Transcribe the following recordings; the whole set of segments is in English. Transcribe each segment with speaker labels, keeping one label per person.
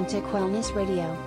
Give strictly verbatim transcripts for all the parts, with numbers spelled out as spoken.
Speaker 1: Authentic Wellness Radio.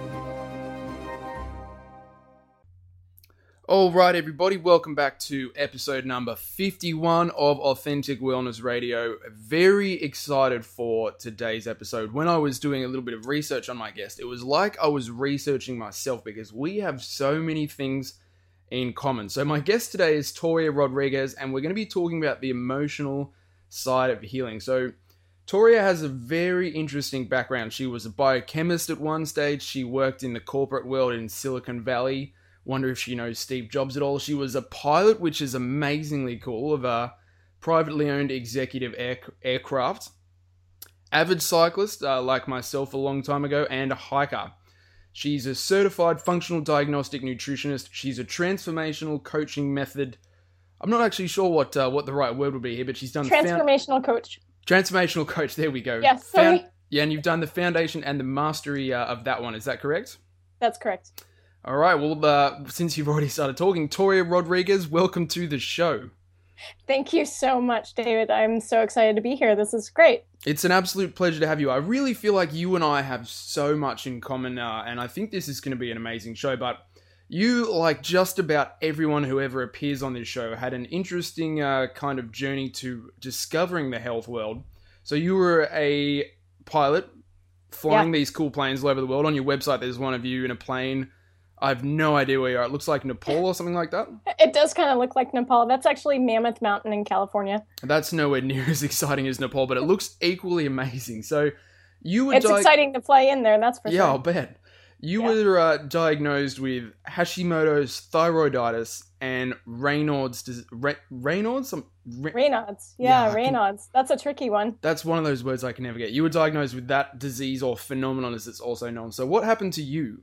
Speaker 2: All right, everybody, welcome back to episode number fifty-one of Authentic Wellness Radio. Very excited for today's episode. When I was doing a little bit of research on my guest, it was like I was researching myself because we have so many things in common. So my guest today is Toria Rodriguez, and we're going to be talking about the emotional side of healing. So Toria has a very interesting background. She was a biochemist at one stage. She worked in the corporate world in Silicon Valley. Wonder if she knows Steve Jobs at all. She was a pilot, which is amazingly cool, of a privately owned executive air, aircraft. Avid cyclist, uh, like myself a long time ago, and a hiker. She's a certified functional diagnostic nutritionist. She's a transformational coaching method. I'm not actually sure what uh, what the right word would be here, but she's done...
Speaker 3: Transformational found- coach.
Speaker 2: Transformational coach, there we go.
Speaker 3: Yes, sorry.
Speaker 2: Found- yeah, and you've done the foundation and the mastery uh, of that one, is that correct?
Speaker 3: That's correct.
Speaker 2: All right, well, uh, since you've already started talking, Toria Rodriguez, welcome to the show.
Speaker 3: Thank you so much, David. I'm so excited to be here. This is great.
Speaker 2: It's an absolute pleasure to have you. I really feel like you and I have so much in common, uh, and I think this is going to be an amazing show, but you, like just about everyone who ever appears on this show, had an interesting uh, kind of journey to discovering the health world. So you were a pilot flying yeah. these cool planes all over the world. On your website, there's one of you in a plane. I have no idea where you are. It looks like Nepal or something like that.
Speaker 3: It does kind of look like Nepal. That's actually Mammoth Mountain in California.
Speaker 2: That's nowhere near as exciting as Nepal, but it looks equally amazing. So you were...
Speaker 3: It's
Speaker 2: di-
Speaker 3: exciting to fly in there, that's for
Speaker 2: yeah,
Speaker 3: sure.
Speaker 2: Yeah, I'll bet. You
Speaker 3: yeah.
Speaker 2: were uh, diagnosed with Hashimoto's thyroiditis and Raynaud's... Dis- Ra- Raynaud's? Some, Ra-
Speaker 3: Raynaud's. Yeah,
Speaker 2: yeah
Speaker 3: Raynaud's. Can, that's a tricky one.
Speaker 2: That's one of those words I can never get. You were diagnosed with that disease, or phenomenon as it's also known. So what happened to you?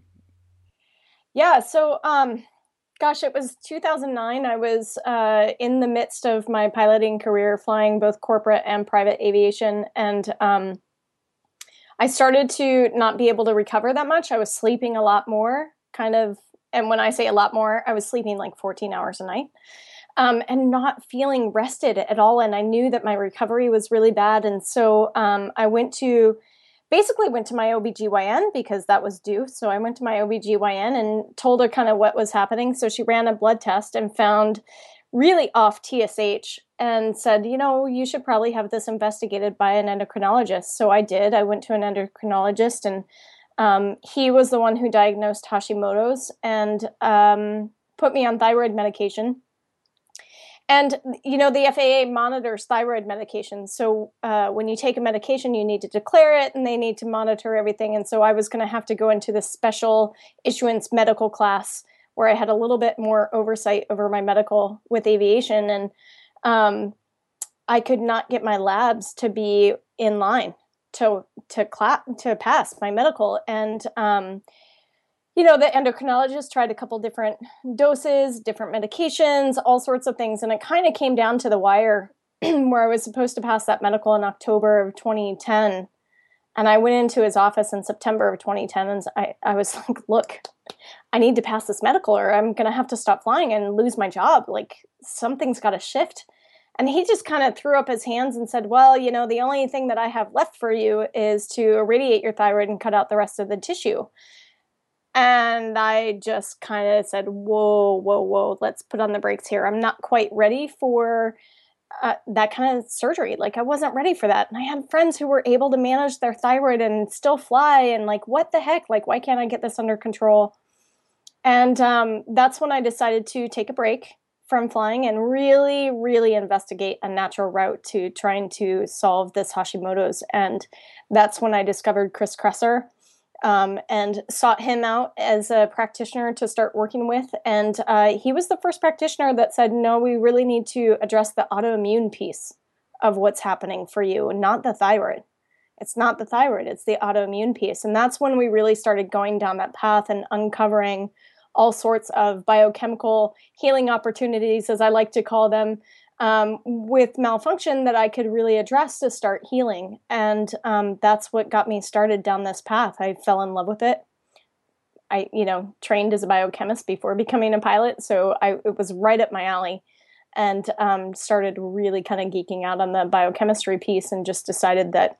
Speaker 3: Yeah, so, um, gosh, it was two thousand nine. I was uh, in the midst of my piloting career, flying both corporate and private aviation, and um, I started to not be able to recover that much. I was sleeping a lot more, kind of, and when I say a lot more, I was sleeping like fourteen hours a night, um, and not feeling rested at all, and I knew that my recovery was really bad, and so um, I went to... Basically went to my O B G Y N because that was due. So I went to my O B G Y N and told her kind of what was happening. So she ran a blood test and found really off T S H and said, you know, you should probably have this investigated by an endocrinologist. So I did. I went to an endocrinologist, and um, he was the one who diagnosed Hashimoto's and um, put me on thyroid medication. And, you know, the F A A monitors thyroid medication. So uh, when you take a medication, you need to declare it and they need to monitor everything. And so I was going to have to go into this special issuance medical class where I had a little bit more oversight over my medical with aviation. And um, I could not get my labs to be in line to to, cla- to pass my medical. And um you know, the endocrinologist tried a couple different doses, different medications, all sorts of things. And it kind of came down to the wire where I was supposed to pass that medical in October of twenty ten. And I went into his office in September of twenty ten. And I, I was like, look, I need to pass this medical or I'm going to have to stop flying and lose my job. Like, something's got to shift. And he just kind of threw up his hands and said, well, you know, the only thing that I have left for you is to irradiate your thyroid and cut out the rest of the tissue. And I just kind of said, whoa, whoa, whoa, let's put on the brakes here. I'm not quite ready for uh, that kind of surgery. Like, I wasn't ready for that. And I had friends who were able to manage their thyroid and still fly. And like, what the heck? Like, why can't I get this under control? And um, that's when I decided to take a break from flying and really, really investigate a natural route to trying to solve this Hashimoto's. And that's when I discovered Chris Kresser. Um, and sought him out as a practitioner to start working with. And uh, he was the first practitioner that said, no, we really need to address the autoimmune piece of what's happening for you, not the thyroid. It's not the thyroid, it's the autoimmune piece. And that's when we really started going down that path and uncovering all sorts of biochemical healing opportunities, as I like to call them, Um, with malfunction that I could really address to start healing. And um, that's what got me started down this path. I fell in love with it. I, you know, trained as a biochemist before becoming a pilot. So I, it was right up my alley, and um, started really kind of geeking out on the biochemistry piece and just decided that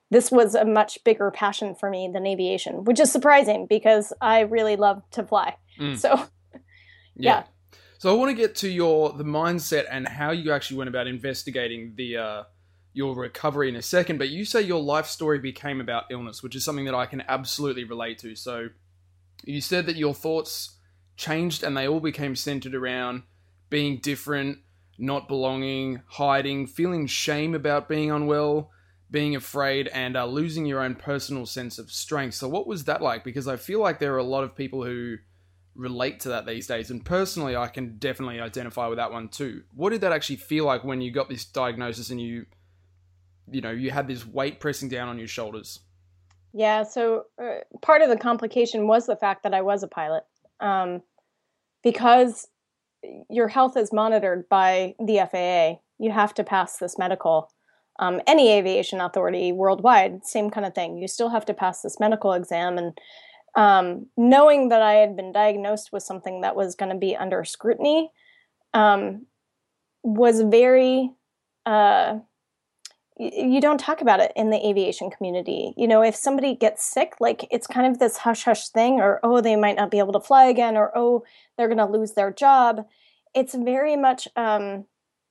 Speaker 3: this was a much bigger passion for me than aviation, which is surprising because I really love to fly. Mm. So, yeah.
Speaker 2: yeah. So I want to get to your the mindset and how you actually went about investigating the uh, your recovery in a second. But you say your life story became about illness, which is something that I can absolutely relate to. So you said that your thoughts changed and they all became centered around being different, not belonging, hiding, feeling shame about being unwell, being afraid, and uh, losing your own personal sense of strength. So what was that like? Because I feel like there are a lot of people who relate to that these days, and personally I can definitely identify with that one too. What did that actually feel like when you got this diagnosis and you you know you had this weight pressing down on your shoulders?
Speaker 3: Yeah, so uh, part of the complication was the fact that I was a pilot, um, because your health is monitored by the F A A. You have to pass this medical. Um, any aviation authority worldwide, same kind of thing. You still have to pass this medical exam, and Um, knowing that I had been diagnosed with something that was going to be under scrutiny, um, was very, uh, y- you don't talk about it in the aviation community. You know, if somebody gets sick, like it's kind of this hush hush thing, or, oh, they might not be able to fly again, or, oh, they're going to lose their job. It's very much, um,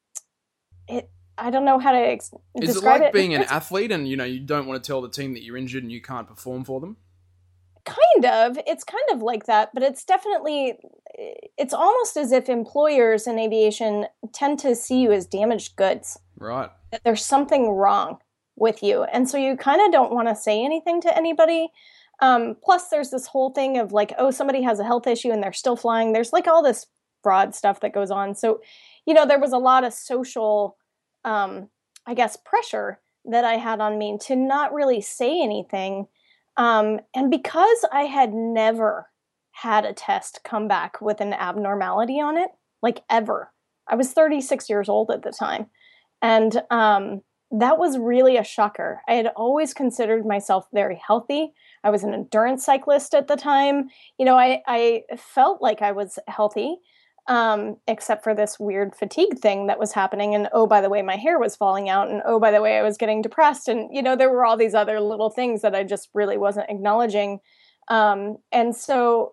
Speaker 3: it, I don't know how to ex-
Speaker 2: Is
Speaker 3: describe
Speaker 2: it like
Speaker 3: it.
Speaker 2: being an athlete and, you know, you don't want to tell the team that you're injured and you can't perform for them?
Speaker 3: Kind of. It's kind of like that, but it's definitely, it's almost as if employers in aviation tend to see you as damaged goods.
Speaker 2: Right.
Speaker 3: That there's something wrong with you. And so you kind of don't want to say anything to anybody. Um, plus, there's this whole thing of like, oh, somebody has a health issue and they're still flying. There's like all this fraud stuff that goes on. So, you know, there was a lot of social, um, I guess, pressure that I had on me to not really say anything. Um, and because I had never had a test come back with an abnormality on it, like ever, I was thirty-six years old at the time. And um, that was really a shocker. I had always considered myself very healthy. I was an endurance cyclist at the time. You know, I, I felt like I was healthy, um, except for this weird fatigue thing that was happening. And, oh, by the way, my hair was falling out. And, oh, by the way, I was getting depressed. And, you know, there were all these other little things that I just really wasn't acknowledging. Um, and so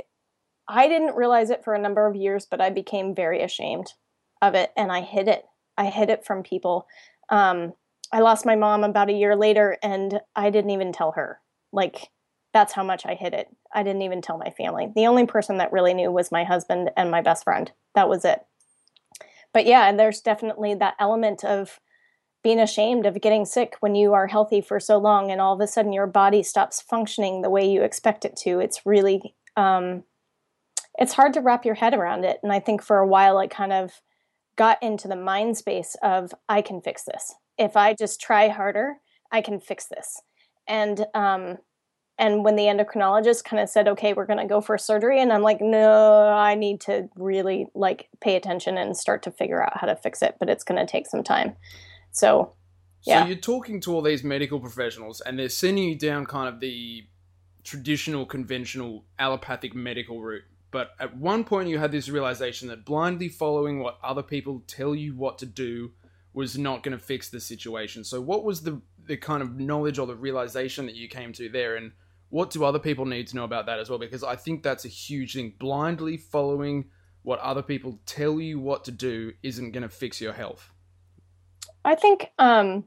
Speaker 3: I didn't realize it for a number of years, but I became very ashamed of it. And I hid it. I hid it from people. Um, I lost my mom about a year later, and I didn't even tell her. Like, that's how much I hid it. I didn't even tell my family. The only person that really knew was my husband and my best friend. That was it. But yeah, there's definitely that element of being ashamed of getting sick when you are healthy for so long and all of a sudden your body stops functioning the way you expect it to. It's really, um, it's hard to wrap your head around it. And I think for a while I kind of got into the mind space of, I can fix this. If I just try harder, I can fix this. And, um, And when the endocrinologist kind of said, okay, we're going to go for surgery. And I'm like, no, I need to really like pay attention and start to figure out how to fix it. But it's going to take some time. So, yeah.
Speaker 2: So you're talking to all these medical professionals and they're sending you down kind of the traditional, conventional allopathic medical route. But at one point you had this realization that blindly following what other people tell you what to do was not going to fix the situation. So what was the, the kind of knowledge or the realization that you came to there? And what do other people need to know about that as well? Because I think that's a huge thing. Blindly following what other people tell you what to do isn't going to fix your health.
Speaker 3: I think um,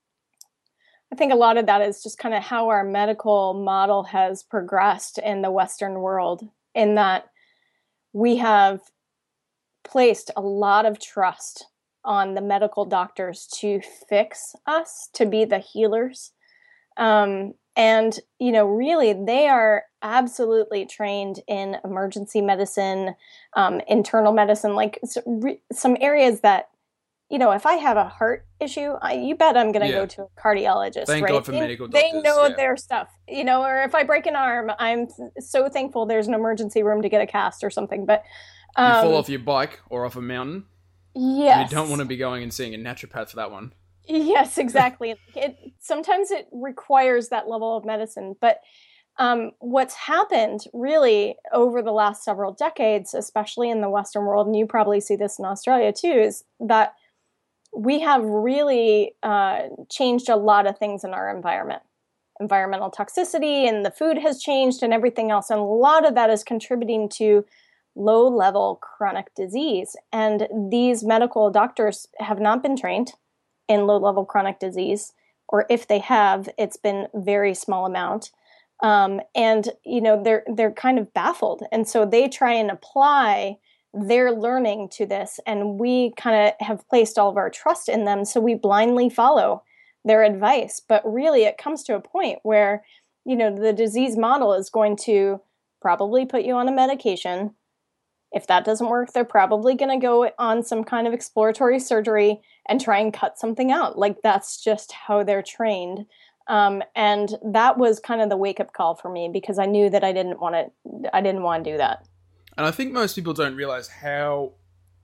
Speaker 3: I think a lot of that is just kind of how our medical model has progressed in the Western world, in that we have placed a lot of trust on the medical doctors to fix us, to be the healers. Um, and, you know, really, they are absolutely trained in emergency medicine, um, internal medicine, like some areas that, you know, if I have a heart issue, I, you bet I'm going to
Speaker 2: yeah.
Speaker 3: go to a cardiologist.
Speaker 2: Thank
Speaker 3: right?
Speaker 2: God for
Speaker 3: they,
Speaker 2: medical doctors.
Speaker 3: They know
Speaker 2: yeah.
Speaker 3: their stuff, you know, or if I break an arm, I'm so thankful there's an emergency room to get a cast or something. But um,
Speaker 2: you fall off your bike or off a mountain.
Speaker 3: Yes.
Speaker 2: You don't want to be going and seeing a naturopath for that one.
Speaker 3: Yes, exactly. it sometimes it requires that level of medicine, but um, what's happened really over the last several decades, especially in the Western world, and you probably see this in Australia too, is that we have really uh, changed a lot of things in our environment. Environmental toxicity and the food has changed and everything else. And a lot of that is contributing to low-level chronic disease. And these medical doctors have not been trained in low-level chronic disease, or if they have, it's been very small amount. Um, and, you know, they're they're kind of baffled. And so they try and apply their learning to this. And we kind of have placed all of our trust in them. So we blindly follow their advice. But really, it comes to a point where, you know, the disease model is going to probably put you on a medication. If that doesn't work, they're probably going to go on some kind of exploratory surgery and try and cut something out. Like, that's just how they're trained. Um, and that was kind of the wake-up call for me, because I knew that I didn't want to, I didn't want to do that.
Speaker 2: And I think most people don't realize how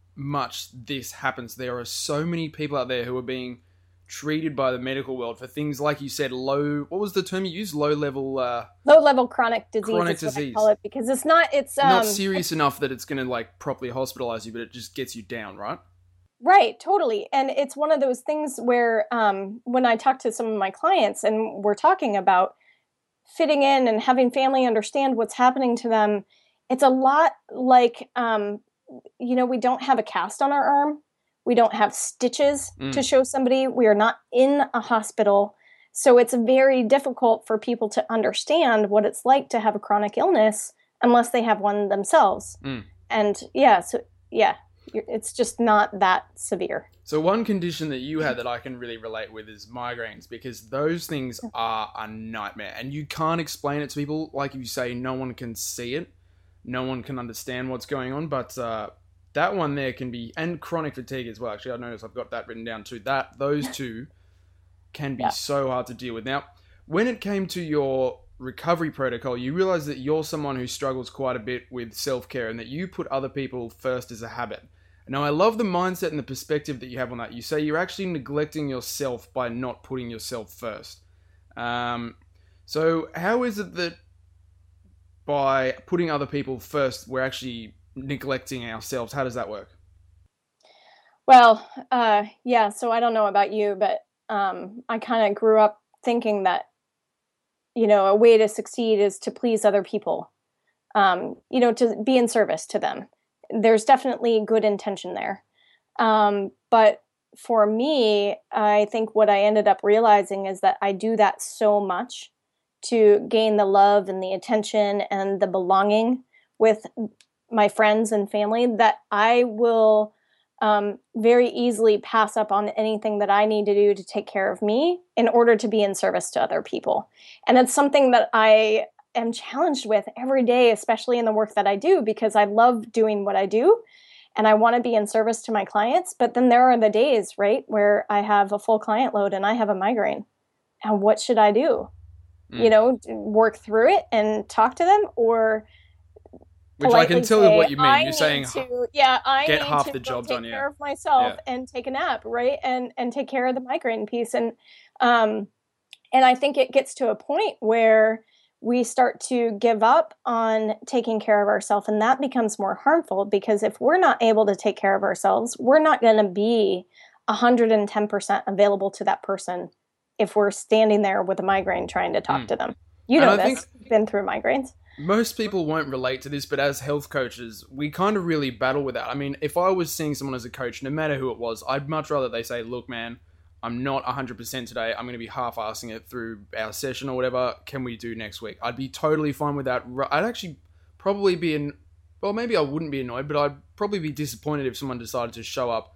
Speaker 2: much this happens. There are so many people out there who are being treated by the medical world for things like you said, low, what was the term you used? Low level, uh,
Speaker 3: low level chronic disease.
Speaker 2: Chronic
Speaker 3: is what
Speaker 2: disease.
Speaker 3: I call it, because it's not, it's um,
Speaker 2: not serious enough that it's going to like properly hospitalize you, but it just gets you down, right?
Speaker 3: Right, totally. And it's one of those things where um, when I talk to some of my clients and we're talking about fitting in and having family understand what's happening to them, it's a lot like, um, you know, we don't have a cast on our arm. We don't have stitches mm. to show somebody. We are not in a hospital. So it's very difficult for people to understand what it's like to have a chronic illness unless they have one themselves. Mm. And yeah, so yeah, it's just not that severe.
Speaker 2: So one condition that you had that I can really relate with is migraines, because those things are a nightmare and you can't explain it to people. Like you say, no one can see it. No one can understand what's going on, but uh, that one there can be, and chronic fatigue as well. Actually, I noticed I've got that written down too. That those two can be yeah. so hard to deal with. Now, when it came to your recovery protocol, you realize that you're someone who struggles quite a bit with self-care and that you put other people first as a habit. Now, I love the mindset and the perspective that you have on that. You say you're actually neglecting yourself by not putting yourself first. Um, so how is it that by putting other people first, we're actually neglecting ourselves? How does that work?
Speaker 3: Well, uh, yeah, so I don't know about you, but um, I kind of grew up thinking that, you know, a way to succeed is to please other people, um, you know, to be in service to them. There's definitely good intention there. Um, but for me, I think what I ended up realizing is that I do that so much to gain the love and the attention and the belonging with my friends and family that I will um, very easily pass up on anything that I need to do to take care of me in order to be in service to other people. And it's something that I am challenged with every day, especially in the work that I do, because I love doing what I do and I want to be in service to my clients. But then there are the days, right, where I have a full client load and I have a migraine. And what should I do? Mm. You know, work through it and talk to them, or
Speaker 2: which I can tell
Speaker 3: say,
Speaker 2: what you mean.
Speaker 3: I
Speaker 2: You're saying
Speaker 3: to, yeah, I
Speaker 2: get
Speaker 3: need
Speaker 2: half
Speaker 3: to
Speaker 2: the job
Speaker 3: take
Speaker 2: done,
Speaker 3: care
Speaker 2: yeah.
Speaker 3: of myself
Speaker 2: yeah.
Speaker 3: and take a nap, right? And and take care of the migraine piece. And um and I think it gets to a point where we start to give up on taking care of ourselves, and that becomes more harmful, because if we're not able to take care of ourselves, we're not going to be one hundred ten percent available to that person if we're standing there with a migraine trying to talk mm. to them. You know this. You've been through migraines.
Speaker 2: Most people won't relate to this, but as health coaches, we kind of really battle with that. I mean, if I was seeing someone as a coach, no matter who it was, I'd much rather they say, look, man, I'm not one hundred percent today. I'm going to be half-assing it through our session or whatever. Can we do next week? I'd be totally fine with that. I'd actually probably be in, well, maybe I wouldn't be annoyed, but I'd probably be disappointed if someone decided to show up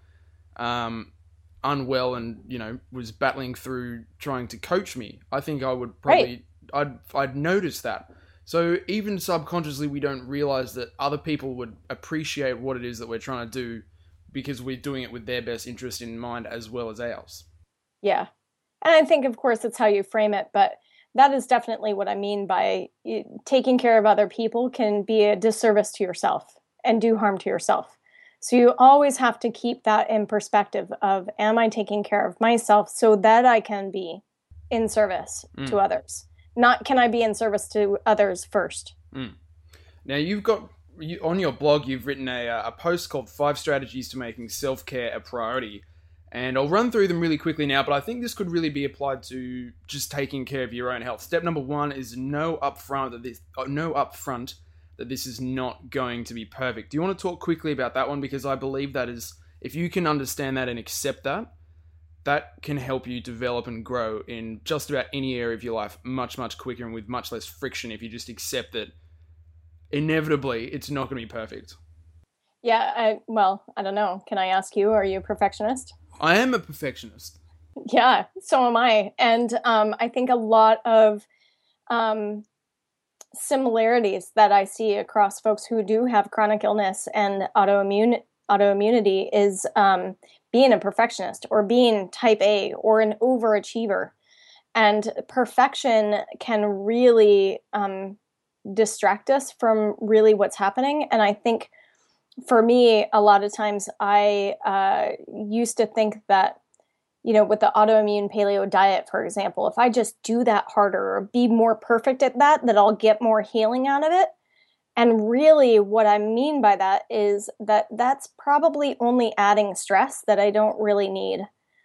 Speaker 2: um, unwell and, you know, was battling through trying to coach me. I think I would probably, right. I'd, I'd notice that. So even subconsciously, we don't realize that other people would appreciate what it is that we're trying to do because we're doing it with their best interest in mind as well as ours.
Speaker 3: Yeah. And I think, of course, it's how you frame it, but that is definitely what I mean by taking care of other people can be a disservice to yourself and do harm to yourself. So you always have to keep that in perspective of, am I taking care of myself so that I can be in service mm. to others? Not, can I be in service to others first?
Speaker 2: Mm. Now, you've got, you, on your blog, you've written a, a post called Five Strategies to Making Self-Care a Priority. And I'll run through them really quickly now, but I think this could really be applied to just taking care of your own health. Step number one is know upfront that this, uh, know upfront that this is not going to be perfect. Do you want to talk quickly about that one? Because I believe that is, if you can understand that and accept that, that can help you develop and grow in just about any area of your life much, much quicker and with much less friction if you just accept that inevitably it's not going to be perfect.
Speaker 3: Yeah, I, well, I don't know. Can I ask you, are you a perfectionist?
Speaker 2: I am a perfectionist.
Speaker 3: Yeah, so am I. And um, I think a lot of um, similarities that I see across folks who do have chronic illness and autoimmune autoimmunity is um, being a perfectionist or being type A or an overachiever. And perfection can really um, distract us from really what's happening. And I think for me, a lot of times I uh, used to think that, you know, with the autoimmune paleo diet, for example, if I just do that harder or be more perfect at that, that I'll get more healing out of it. And really what I mean by that is that that's probably only adding stress that I don't really need.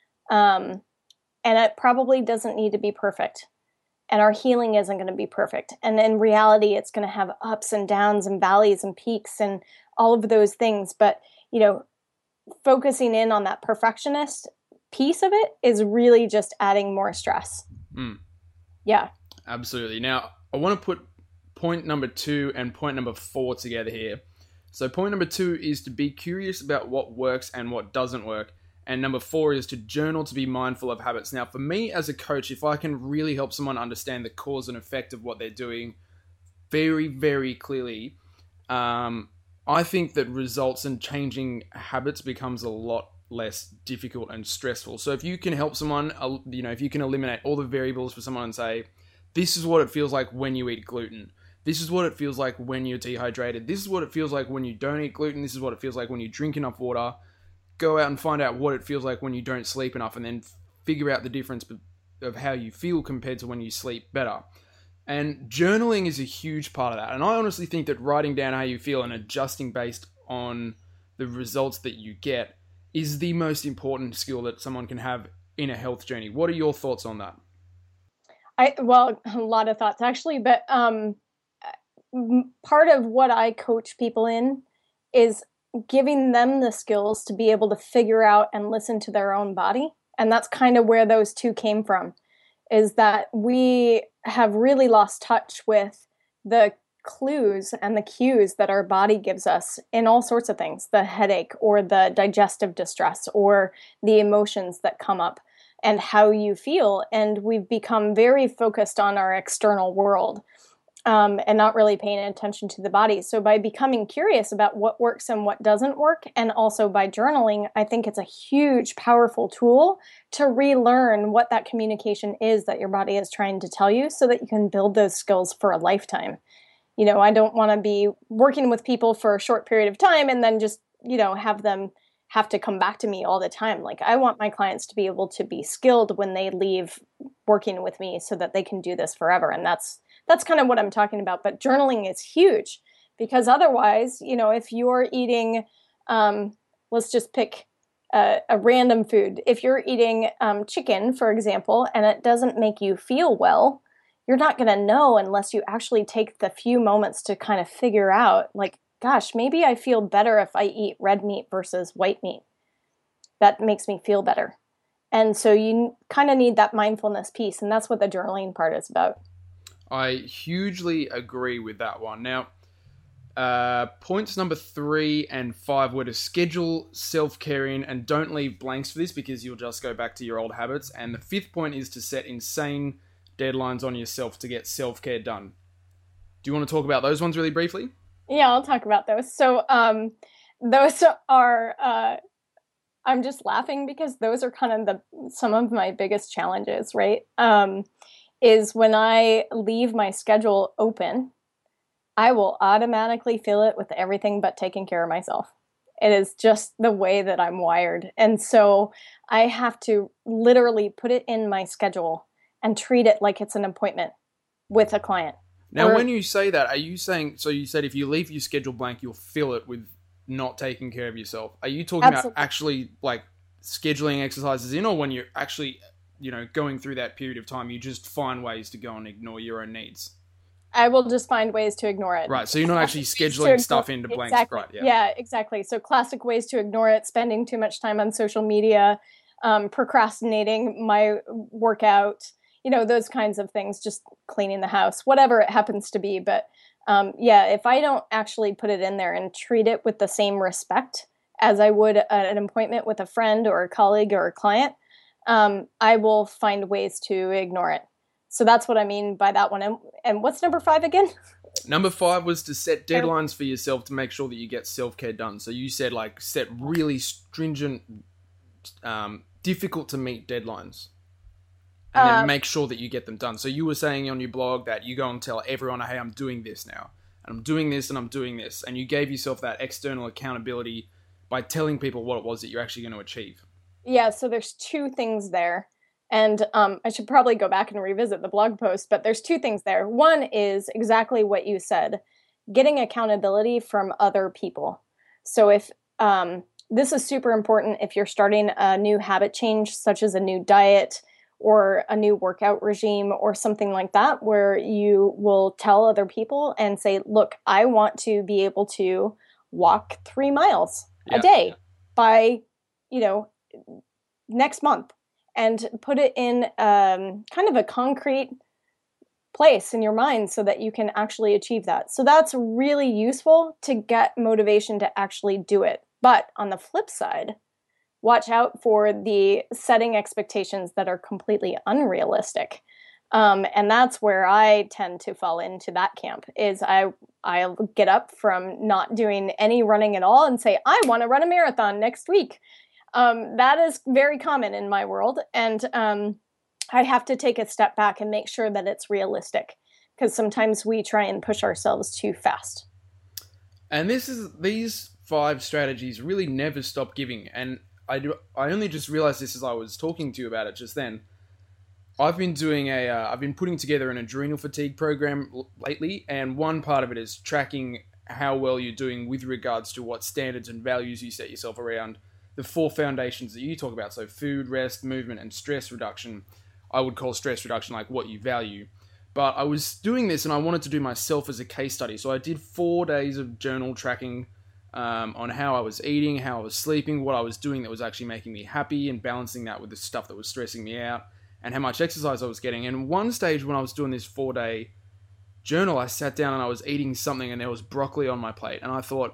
Speaker 3: Um, and it probably doesn't need to be perfect. And our healing isn't going to be perfect. And in reality, it's going to have ups and downs and valleys and peaks and all of those things. But, you know, focusing in on that perfectionist piece of it is really just adding more stress.
Speaker 2: Mm.
Speaker 3: Yeah.
Speaker 2: Absolutely. Now, I want to put point number two and point number four together here. So point number two is to be curious about what works and what doesn't work. And number four is to journal to be mindful of habits. Now, for me as a coach, if I can really help someone understand the cause and effect of what they're doing very, very clearly, um, I think that results in changing habits becomes a lot less difficult and stressful. So if you can help someone, you know, if you can eliminate all the variables for someone and say, this is what it feels like when you eat gluten. This is what it feels like when you're dehydrated. This is what it feels like when you don't eat gluten. This is what it feels like when you drink enough water. Go out and find out what it feels like when you don't sleep enough and then figure out the difference of how you feel compared to when you sleep better. And journaling is a huge part of that. And I honestly think that writing down how you feel and adjusting based on the results that you get is the most important skill that someone can have in a health journey. What are your thoughts on that?
Speaker 3: I, well, a lot of thoughts actually, but um, part of what I coach people in is giving them the skills to be able to figure out and listen to their own body. And that's kind of where those two came from, is that we have really lost touch with the clues and the cues that our body gives us in all sorts of things, the headache or the digestive distress or the emotions that come up and how you feel. And we've become very focused on our external world. Um, and not really paying attention to the body. So by becoming curious about what works and what doesn't work, and also by journaling, I think it's a huge, powerful tool to relearn what that communication is that your body is trying to tell you so that you can build those skills for a lifetime. You know, I don't want to be working with people for a short period of time and then just, you know, have them have to come back to me all the time. Like, I want my clients to be able to be skilled when they leave working with me so that they can do this forever. And that's That's kind of what I'm talking about. But journaling is huge because otherwise, you know, if you're eating, um, let's just pick a, a random food. If you're eating um, chicken, for example, and it doesn't make you feel well, you're not going to know unless you actually take the few moments to kind of figure out, like, gosh, maybe I feel better if I eat red meat versus white meat. That makes me feel better. And so you kind of need that mindfulness piece. And that's what the journaling part is about.
Speaker 2: I hugely agree with that one. Now, uh, points number three and five were to schedule self-care in and don't leave blanks for this because you'll just go back to your old habits. And the fifth point is to set insane deadlines on yourself to get self-care done. Do you want to talk about those ones really briefly?
Speaker 3: Yeah, I'll talk about those. So um, those are, uh, I'm just laughing because those are kind of the some of my biggest challenges, right? Um is when I leave my schedule open, I will automatically fill it with everything but taking care of myself. It is just the way that I'm wired. And so I have to literally put it in my schedule and treat it like it's an appointment with a client.
Speaker 2: Now,
Speaker 3: or,
Speaker 2: when you say that, are you saying, so you said if you leave your schedule blank, you'll fill it with not taking care of yourself. Are you talking absolutely. about actually like scheduling exercises in, or when you're actually, you know, going through that period of time, you just find ways to go and ignore your own needs?
Speaker 3: I will just find ways to ignore it.
Speaker 2: Right, so you're not actually scheduling stuff into blanks.
Speaker 3: Exactly.
Speaker 2: Right, yeah.
Speaker 3: Yeah, exactly. So classic ways to ignore it: spending too much time on social media, um, procrastinating my workout, you know, those kinds of things, just cleaning the house, whatever it happens to be. But um, yeah, if I don't actually put it in there and treat it with the same respect as I would at an appointment with a friend or a colleague or a client, um, I will find ways to ignore it. So that's what I mean by that one. And, and what's number five again?
Speaker 2: Number five was to set deadlines for yourself to make sure that you get self-care done. So you said, like, set really stringent, um, difficult to meet deadlines. And then um, make sure that you get them done. So you were saying on your blog that you go and tell everyone, hey, I'm doing this now. And I'm doing this and I'm doing this. And you gave yourself that external accountability by telling people what it was that you're actually going to achieve.
Speaker 3: Yeah, so there's two things there. And um, I should probably go back and revisit the blog post, but there's two things there. One is exactly what you said, getting accountability from other people. So if um, this is super important if you're starting a new habit change, such as a new diet or a new workout regime or something like that, where you will tell other people and say, look, I want to be able to walk three miles yeah. a day by, you know, next month. And put it in um, kind of a concrete place in your mind so that you can actually achieve that. So that's really useful to get motivation to actually do it. But on the flip side, watch out for the setting expectations that are completely unrealistic. Um, and that's where I tend to fall into that camp, is I, I'll get up from not doing any running at all and say, I want to run a marathon next week. Um, that is very common in my world. And um, I have to take a step back and make sure that it's realistic, because sometimes we try and push ourselves too fast.
Speaker 2: And this is these five strategies really never stop giving. And I do. I only just realized this as I was talking to you about it just then. I've been doing a. Uh, I've been putting together an adrenal fatigue program lately, and one part of it is tracking how well you're doing with regards to what standards and values you set yourself around the four foundations that you talk about. So food, rest, movement, and stress reduction. I would call stress reduction like what you value. But I was doing this and I wanted to do myself as a case study. So I did four days of journal tracking um, on how I was eating, how I was sleeping, what I was doing that was actually making me happy, and balancing that with the stuff that was stressing me out, and how much exercise I was getting. And one stage when I was doing this four day journal, I sat down and I was eating something and there was broccoli on my plate. And I thought,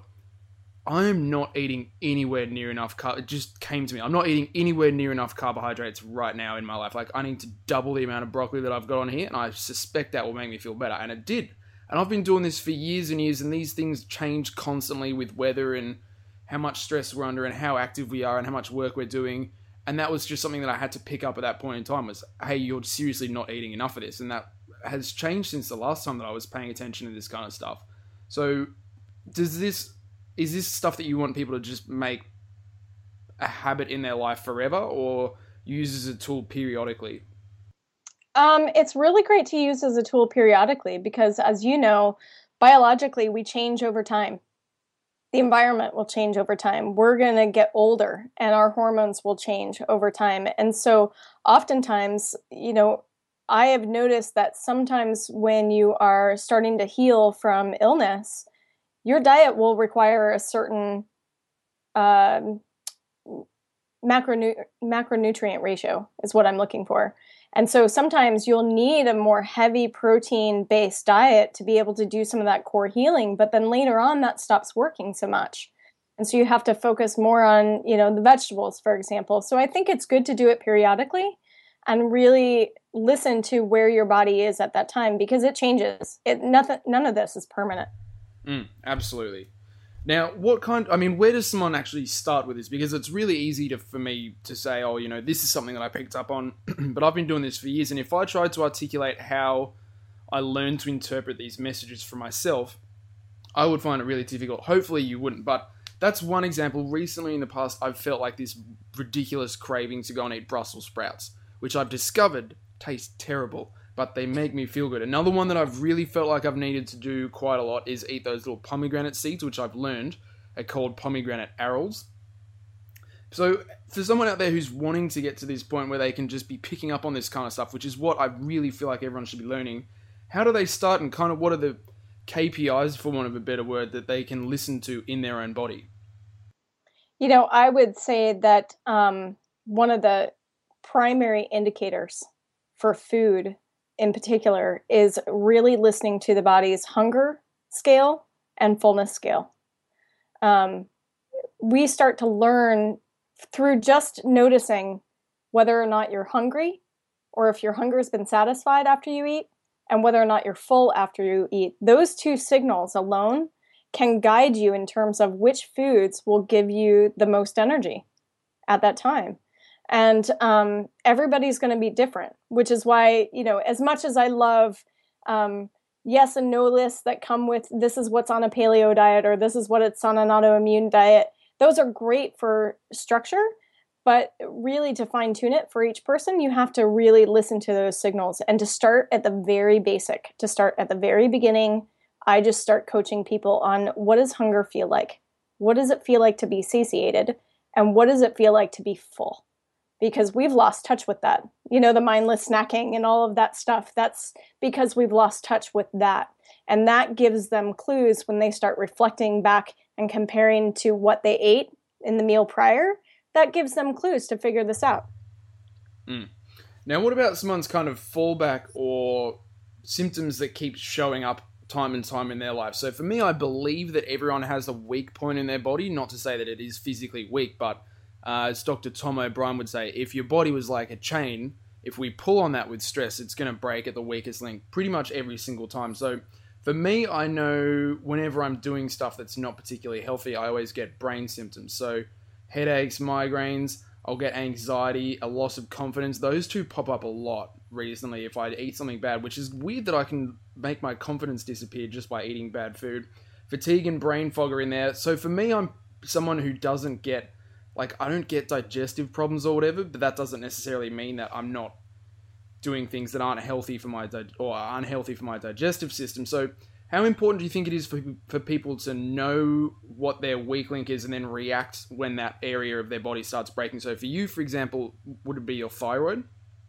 Speaker 2: I am not eating anywhere near enough car- it just came to me. I'm not eating anywhere near enough carbohydrates right now in my life. Like, I need to double the amount of broccoli that I've got on here, and I suspect that will make me feel better. And it did. And I've been doing this for years and years, and these things change constantly with weather and how much stress we're under and how active we are and how much work we're doing. And that was just something that I had to pick up at that point in time, was, hey, you're seriously not eating enough of this. And that has changed since the last time that I was paying attention to this kind of stuff. So does this... Is this stuff that you want people to just make a habit in their life forever, or use as a tool periodically?
Speaker 3: Um, it's really great to use as a tool periodically because, as you know, biologically, we change over time. The environment will change over time. We're going to get older and our hormones will change over time. And so oftentimes, you know, I have noticed that sometimes when you are starting to heal from illness, your diet will require a certain um, macronu- macronutrient ratio is what I'm looking for. And so sometimes you'll need a more heavy protein-based diet to be able to do some of that core healing, but then later on that stops working so much. And so you have to focus more on, you know, the vegetables, for example. So I think it's good to do it periodically and really listen to where your body is at that time, because it changes. It nothing, none of this is permanent.
Speaker 2: Mm, absolutely. Now, what kind, I mean, where does someone actually start with this? Because it's really easy to, for me to say, oh, you know, this is something that I picked up on, but I've been doing this for years. And if I tried to articulate how I learned to interpret these messages for myself, I would find it really difficult. Hopefully you wouldn't, but that's one example. Recently in the past, I've felt like this ridiculous craving to go and eat Brussels sprouts, which I've discovered taste terrible, but they make me feel good. Another one that I've really felt like I've needed to do quite a lot is eat those little pomegranate seeds, which I've learned are called pomegranate arils. So for someone out there who's wanting to get to this point where they can just be picking up on this kind of stuff, which is what I really feel like everyone should be learning, how do they start, and kind of what are the K P Is, for want of a better word, that they can listen to in their own body?
Speaker 3: You know, I would say that um, one of the primary indicators for food in particular is really listening to the body's hunger scale and fullness scale. Um, we start to learn through just noticing whether or not you're hungry, or if your hunger has been satisfied after you eat, and whether or not you're full after you eat. Those two signals alone can guide you in terms of which foods will give you the most energy at that time. And um, everybody's going to be different, which is why, you know, as much as I love um, yes and no lists that come with this is what's on a paleo diet, or this is what it's on an autoimmune diet, those are great for structure, but really to fine tune it for each person, you have to really listen to those signals and to start at the very basic, to start at the very beginning. I just start coaching people on what does hunger feel like? What does it feel like to be satiated? And what does it feel like to be full? Because we've lost touch with that. You know, the mindless snacking and all of that stuff, that's because we've lost touch with that. And that gives them clues when they start reflecting back and comparing to what they ate in the meal prior. That gives them clues to figure this out.
Speaker 2: Mm. Now, what about someone's kind of fallback or symptoms that keep showing up time and time in their life? So for me, I believe that everyone has a weak point in their body. Not to say that it is physically weak, but uh, as Doctor Tom O'Brien would say, if your body was like a chain, if we pull on that with stress, it's going to break at the weakest link pretty much every single time. So for me, I know whenever I'm doing stuff that's not particularly healthy, I always get brain symptoms. So headaches, migraines, I'll get anxiety, a loss of confidence. Those two pop up a lot recently if I eat something bad, which is weird that I can make my confidence disappear just by eating bad food. Fatigue and brain fog are in there. So for me, I'm someone who doesn't get, like, I don't get digestive problems or whatever, but that doesn't necessarily mean that I'm not doing things that aren't healthy for my, di- or are unhealthy for my digestive system. So how important do you think it is for, for people to know what their weak link is and then react when that area of their body starts breaking? So for you, for example, would it be your thyroid?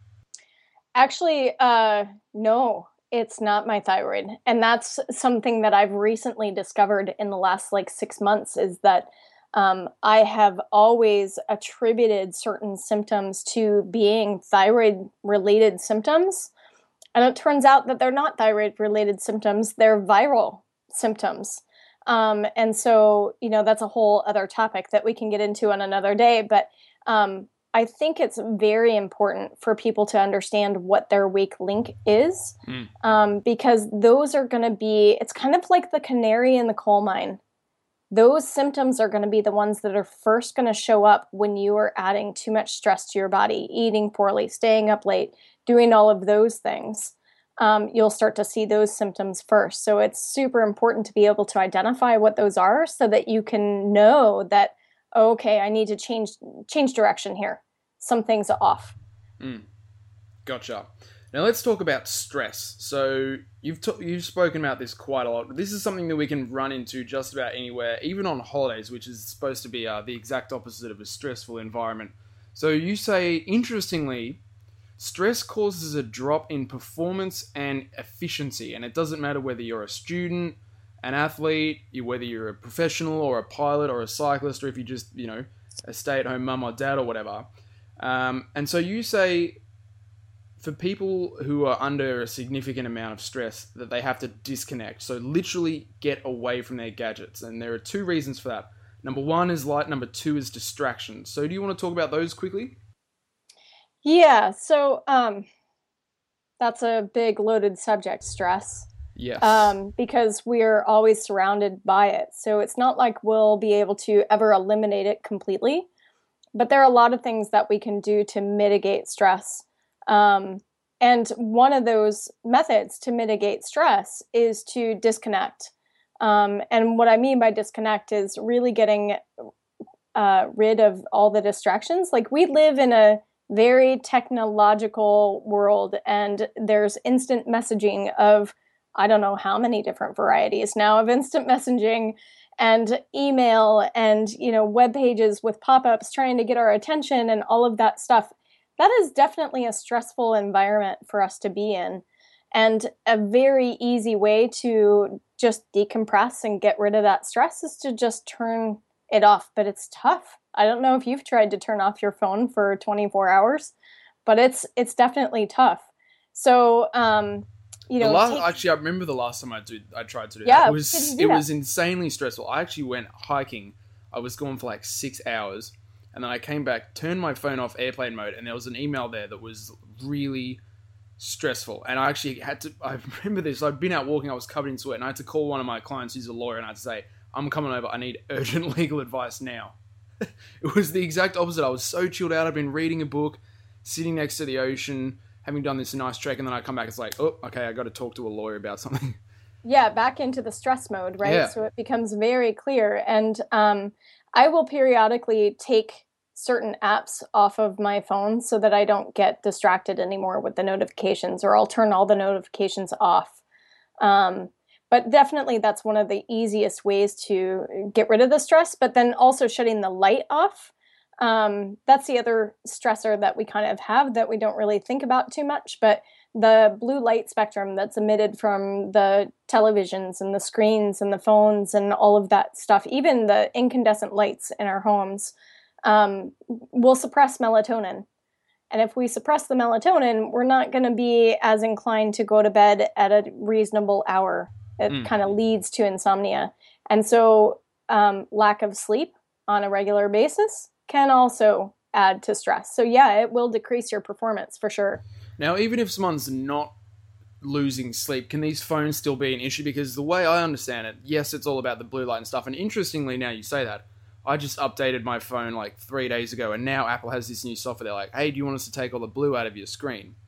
Speaker 3: Actually, uh, no, it's not my thyroid. And that's something that I've recently discovered in the last like six months is that um, I have always attributed certain symptoms to being thyroid related symptoms. And it turns out that they're not thyroid-related symptoms, they're viral symptoms. Um, and so, you know, that's a whole other topic that we can get into on another day. But um, I think it's very important for people to understand what their weak link is, mm. um, because those are going to be, it's kind of like the canary in the coal mine. Those symptoms are going to be the ones that are first going to show up when you are adding too much stress to your body, eating poorly, staying up late, doing all of those things. Um, you'll start to see those symptoms first. So it's super important to be able to identify what those are so that you can know that, oh, okay, I need to change change direction here. Something's off.
Speaker 2: Mm. Gotcha. Now let's talk about stress. So you've t- you've spoken about this quite a lot. This is something that we can run into just about anywhere, even on holidays, which is supposed to be uh, the exact opposite of a stressful environment. So you say, interestingly, stress causes a drop in performance and efficiency, and it doesn't matter whether you're a student, an athlete, whether you're a professional or a pilot or a cyclist, or if you're just, you know, a stay-at-home mum or dad or whatever. Um, and so you say, for people who are under a significant amount of stress, that they have to disconnect. So literally get away from their gadgets. And there are two reasons for that. Number one is light. Number two is distraction. So do you want to talk about those quickly?
Speaker 3: Yeah. So um, that's a big loaded subject, stress.
Speaker 2: Yes.
Speaker 3: Um, because we're always surrounded by it. So it's not like we'll be able to ever eliminate it completely. But there are a lot of things that we can do to mitigate stress. Um, and one of those methods to mitigate stress is to disconnect. Um, and what I mean by disconnect is really getting uh, rid of all the distractions. Like, we live in a very technological world, and there's instant messaging of, I don't know how many different varieties now of instant messaging. and email and, you know, web pages with pop-ups trying to get our attention and all of that stuff. That is definitely a stressful environment for us to be in. And a very easy way to just decompress and get rid of that stress is to just turn it off. But it's tough. I don't know if you've tried to turn off your phone for twenty-four hours, but it's it's definitely tough. So, um, you know,
Speaker 2: the last,
Speaker 3: take,
Speaker 2: actually, I remember the last time I did, I tried to do
Speaker 3: yeah,
Speaker 2: that. It was
Speaker 3: do
Speaker 2: it
Speaker 3: that?
Speaker 2: was insanely stressful. I actually went hiking. I was gone for like six hours, and then I came back, turned my phone off airplane mode, and there was an email there that was really stressful. And I actually had to. I remember this. I'd been out walking. I was covered in sweat, and I had to call one of my clients who's a lawyer, and I had to say, "I'm coming over. I need urgent legal advice now." It was the exact opposite. I was so chilled out. I'd been reading a book, sitting next to the ocean, having done this nice trek, and then I come back. It's like, oh, okay, I got to talk to a lawyer about something.
Speaker 3: Yeah, back into the stress mode, right?
Speaker 2: Yeah.
Speaker 3: So it becomes very clear. And um, I will periodically take certain apps off of my phone so that I don't get distracted anymore with the notifications, or I'll turn all the notifications off. Um, but definitely that's one of the easiest ways to get rid of the stress, but then also shutting the light off. Um, that's the other stressor that we kind of have that we don't really think about too much, but the blue light spectrum that's emitted from the televisions and the screens and the phones and all of that stuff, even the incandescent lights in our homes, um, will suppress melatonin. And if we suppress the melatonin, we're not going to be as inclined to go to bed at a reasonable hour. It mm. kind of leads to insomnia. And so um, lack of sleep on a regular basis can also add to stress. So yeah, it will decrease your performance for sure.
Speaker 2: Now, even if someone's not losing sleep, can these phones still be an issue? Because the way I understand it, yes, it's all about the blue light and stuff. And interestingly, now you say that, I just updated my phone like three days ago, and now Apple has this new software. They're like, hey, do you want us to take all the blue out of your screen?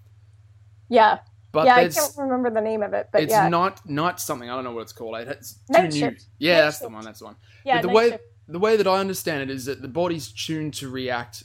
Speaker 3: Yeah.
Speaker 2: But
Speaker 3: yeah, I can't remember the name of it, but
Speaker 2: it's
Speaker 3: yeah.
Speaker 2: It's night, night something. I don't know what it's called. It's
Speaker 3: night
Speaker 2: new.
Speaker 3: shift.
Speaker 2: Yeah,
Speaker 3: night
Speaker 2: that's
Speaker 3: shift.
Speaker 2: the one. That's the one.
Speaker 3: Yeah,
Speaker 2: but the
Speaker 3: night
Speaker 2: way
Speaker 3: shift.
Speaker 2: the way that I understand it is that the body's tuned to react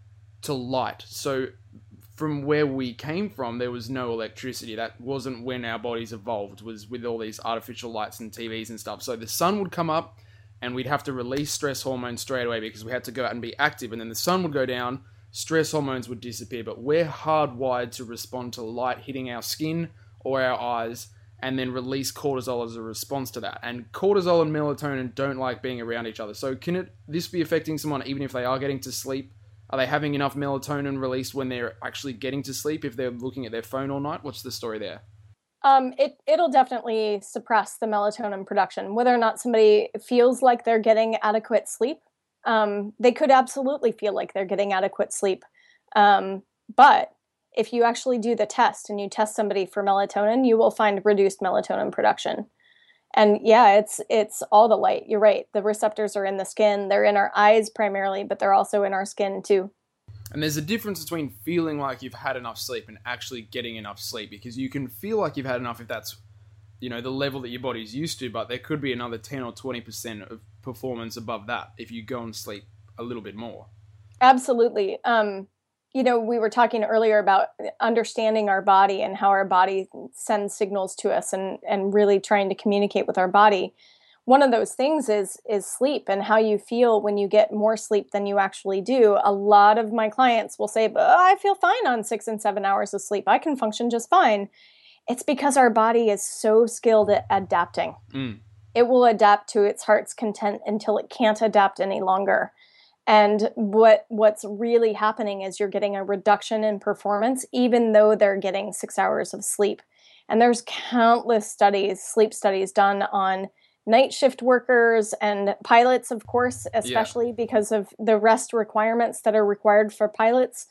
Speaker 2: to light. So from where we came from, there was no electricity. That wasn't when our bodies evolved, was with all these artificial lights and T Vs and stuff. So the sun would come up and we'd have to release stress hormones straight away because we had to go out and be active. And then the sun would go down, stress hormones would disappear. But we're hardwired to respond to light hitting our skin or our eyes and then release cortisol as a response to that. And cortisol and melatonin don't like being around each other. So can it this be affecting someone even if they are getting to sleep? Are they having enough melatonin released when they're actually getting to sleep if they're looking at their phone all night? What's the story there?
Speaker 3: Um, it, it'll definitely suppress the melatonin production. Whether or not somebody feels like they're getting adequate sleep, um, they could absolutely feel like they're getting adequate sleep. Um, but if you actually do the test and you test somebody for melatonin, you will find reduced melatonin production. And yeah, it's it's all the light. You're right. The receptors are in the skin. They're in our eyes primarily, but they're also in our skin too.
Speaker 2: And there's a difference between feeling like you've had enough sleep and actually getting enough sleep, because you can feel like you've had enough if that's, you know, the level that your body's used to, but there could be another ten or twenty percent of performance above that if you go and sleep a little bit more.
Speaker 3: Absolutely. Um, you know, we were talking earlier about understanding our body and how our body sends signals to us and, and really trying to communicate with our body. One of those things is is sleep and how you feel when you get more sleep than you actually do. A lot of my clients will say, but I feel fine on six and seven hours of sleep. I can function just fine. It's because our body is so skilled at adapting. Mm. It will adapt to its heart's content until it can't adapt any longer. And what what's really happening is you're getting a reduction in performance, even though they're getting six hours of sleep. And there's countless studies, sleep studies done on night shift workers and pilots, of course, especially yeah. because of the rest requirements that are required for pilots.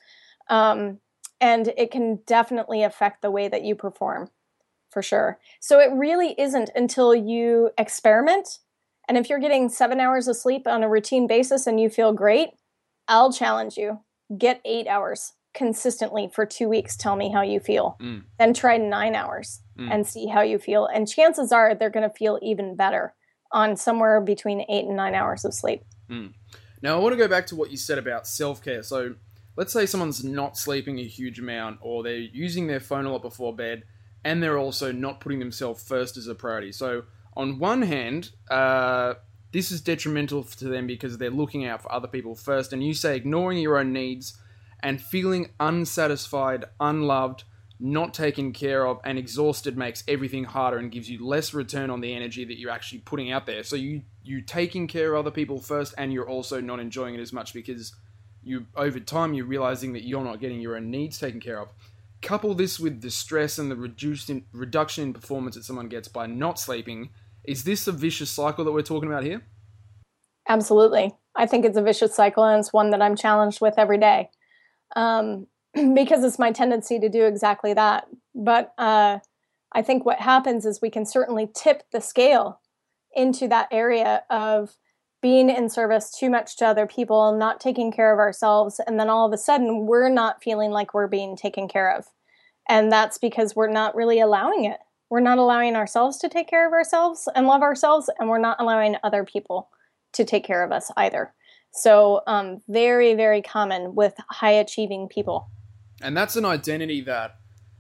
Speaker 3: Um, and it can definitely affect the way that you perform, for sure. So it really isn't until you experiment. And if you're getting seven hours of sleep on a routine basis and you feel great, I'll challenge you. Get eight hours consistently for two weeks. Tell me how you feel. Mm. Then try nine hours mm. and see how you feel. And chances are they're going to feel even better on somewhere between eight and nine hours of sleep.
Speaker 2: Mm. Now, I want to go back to what you said about self-care. So let's say someone's not sleeping a huge amount, or they're using their phone a lot before bed, and they're also not putting themselves first as a priority. So on one hand, uh, this is detrimental to them because they're looking out for other people first. And you say ignoring your own needs and feeling unsatisfied, unloved, not taken care of, and exhausted makes everything harder and gives you less return on the energy that you're actually putting out there. So you you taking care of other people first, and you're also not enjoying it as much because you over time you're realizing that you're not getting your own needs taken care of. Couple this with the stress and the reduced in, reduction in performance that someone gets by not sleeping. Is this a vicious cycle that we're talking about here?
Speaker 3: Absolutely. I think it's a vicious cycle, and it's one that I'm challenged with every day. Um, because it's my tendency to do exactly that. But uh, I think what happens is we can certainly tip the scale into that area of being in service too much to other people, not taking care of ourselves, and then all of a sudden we're not feeling like we're being taken care of. And that's because we're not really allowing it. We're not allowing ourselves to take care of ourselves and love ourselves, and we're not allowing other people to take care of us either. So um, very, very common with high-achieving people.
Speaker 2: And that's an identity that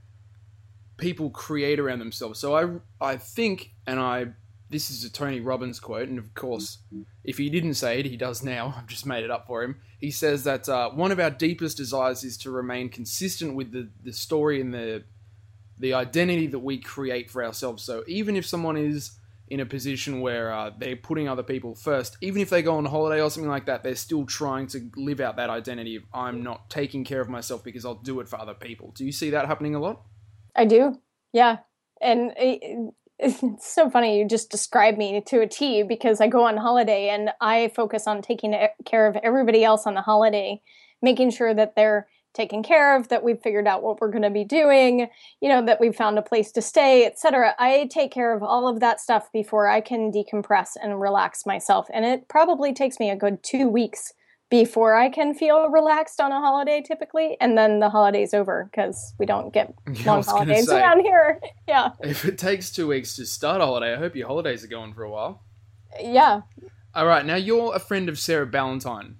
Speaker 2: people create around themselves. So I, I think, and I, this is a Tony Robbins quote, and of course, if he didn't say it, he does now. I've just made it up for him. He says that uh, one of our deepest desires is to remain consistent with the, the story and the the identity that we create for ourselves. So even if someone is in a position where uh, they're putting other people first, even if they go on holiday or something like that, they're still trying to live out that identity of I'm not taking care of myself because I'll do it for other people. Do you see that happening a lot?
Speaker 3: I do. Yeah. And it, it's so funny. You just described me to a T, because I go on holiday and I focus on taking care of everybody else on the holiday, making sure that they're taken care of, that we've figured out what we're going to be doing, you know, that we've found a place to stay, et cetera. I take care of all of that stuff before I can decompress and relax myself. And it probably takes me a good two weeks before I can feel relaxed on a holiday typically. And then the holiday's over because we don't get
Speaker 2: yeah,
Speaker 3: long holidays say, around here. Yeah.
Speaker 2: If it takes two weeks to start a holiday, I hope your holidays are going for a while.
Speaker 3: Yeah.
Speaker 2: All right. Now, you're a friend of Sarah Ballantyne.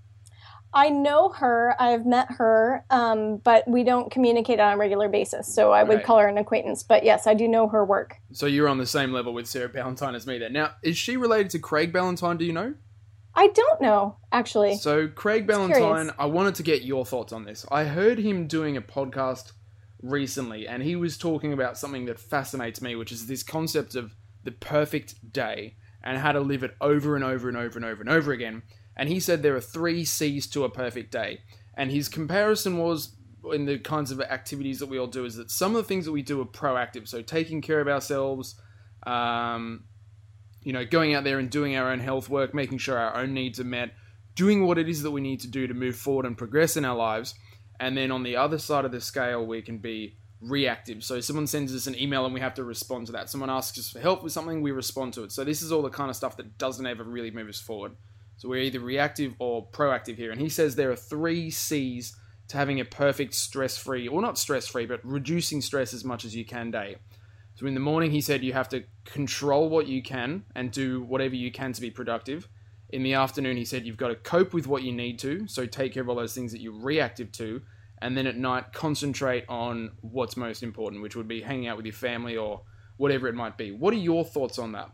Speaker 3: I know her, I've met her, um, but we don't communicate on a regular basis, so I would
Speaker 2: right.
Speaker 3: call her an acquaintance. But yes, I do know her work.
Speaker 2: So you're on the same level with Sarah Ballantyne as me then. Now, is she related to Craig Ballantyne, do you know?
Speaker 3: I don't know, actually.
Speaker 2: So Craig Ballantyne, I wanted to get your thoughts on this. I heard him doing a podcast recently, and he was talking about something that fascinates me, which is this concept of the perfect day and how to live it over and over and over and over and over again. And he said there are three C's to a perfect day. And his comparison was, in the kinds of activities that we all do, is that some of the things that we do are proactive. So taking care of ourselves, um, you know, going out there and doing our own health work, making sure our own needs are met, doing what it is that we need to do to move forward and progress in our lives. And then on the other side of the scale, we can be reactive. So someone sends us an email and we have to respond to that. Someone asks us for help with something, we respond to it. So this is all the kind of stuff that doesn't ever really move us forward. So we're either reactive or proactive here. And he says there are three C's to having a perfect stress-free, or not stress-free, but reducing stress as much as you can day. So in the morning, he said you have to control what you can and do whatever you can to be productive. In the afternoon, he said you've got to cope with what you need to, so take care of all those things that you're reactive to. And then at night, concentrate on what's most important, which would be hanging out with your family or whatever it might be. What are your thoughts on that?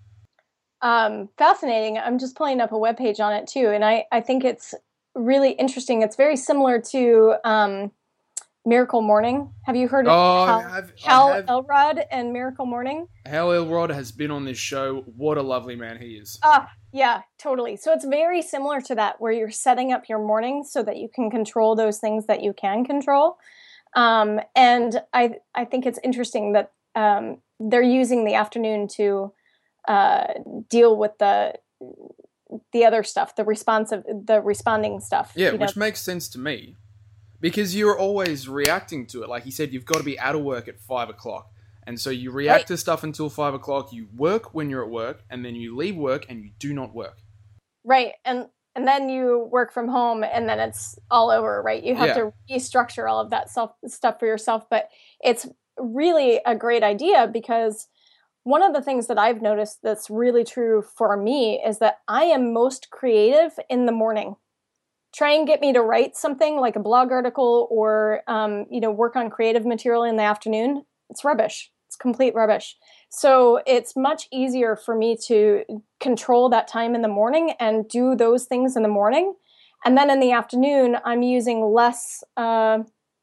Speaker 3: Um, fascinating. I'm just pulling up a webpage on it too. And I, I think it's really interesting. It's very similar to um, Miracle Morning. Have you heard of
Speaker 2: oh,
Speaker 3: Hal,
Speaker 2: I have,
Speaker 3: Hal
Speaker 2: I have.
Speaker 3: Elrod and Miracle Morning?
Speaker 2: Hal Elrod has been on this show. What a lovely man he is.
Speaker 3: Ah, yeah, totally. So it's very similar to that, where you're setting up your morning so that you can control those things that you can control. Um, and I, I think it's interesting that um, they're using the afternoon to Uh, deal with the the other stuff, the responsive, the responding stuff.
Speaker 2: Yeah,
Speaker 3: you know?
Speaker 2: which makes sense to me, because you're always reacting to it. Like he said, you've got to be out of work at five o'clock, and so you react
Speaker 3: right.
Speaker 2: to stuff until five o'clock. You work when you're at work, and then you leave work and you do not work.
Speaker 3: Right, and and then you work from home, and then it's all over. Right, you have
Speaker 2: yeah.
Speaker 3: to restructure all of that self stuff for yourself. But it's really a great idea, because one of the things that I've noticed that's really true for me is that I am most creative in the morning. Try and get me to write something like a blog article or, um, you know, work on creative material in the afternoon. It's rubbish. It's complete rubbish. So it's much easier for me to control that time in the morning and do those things in the morning. And then in the afternoon, I'm using less, uh,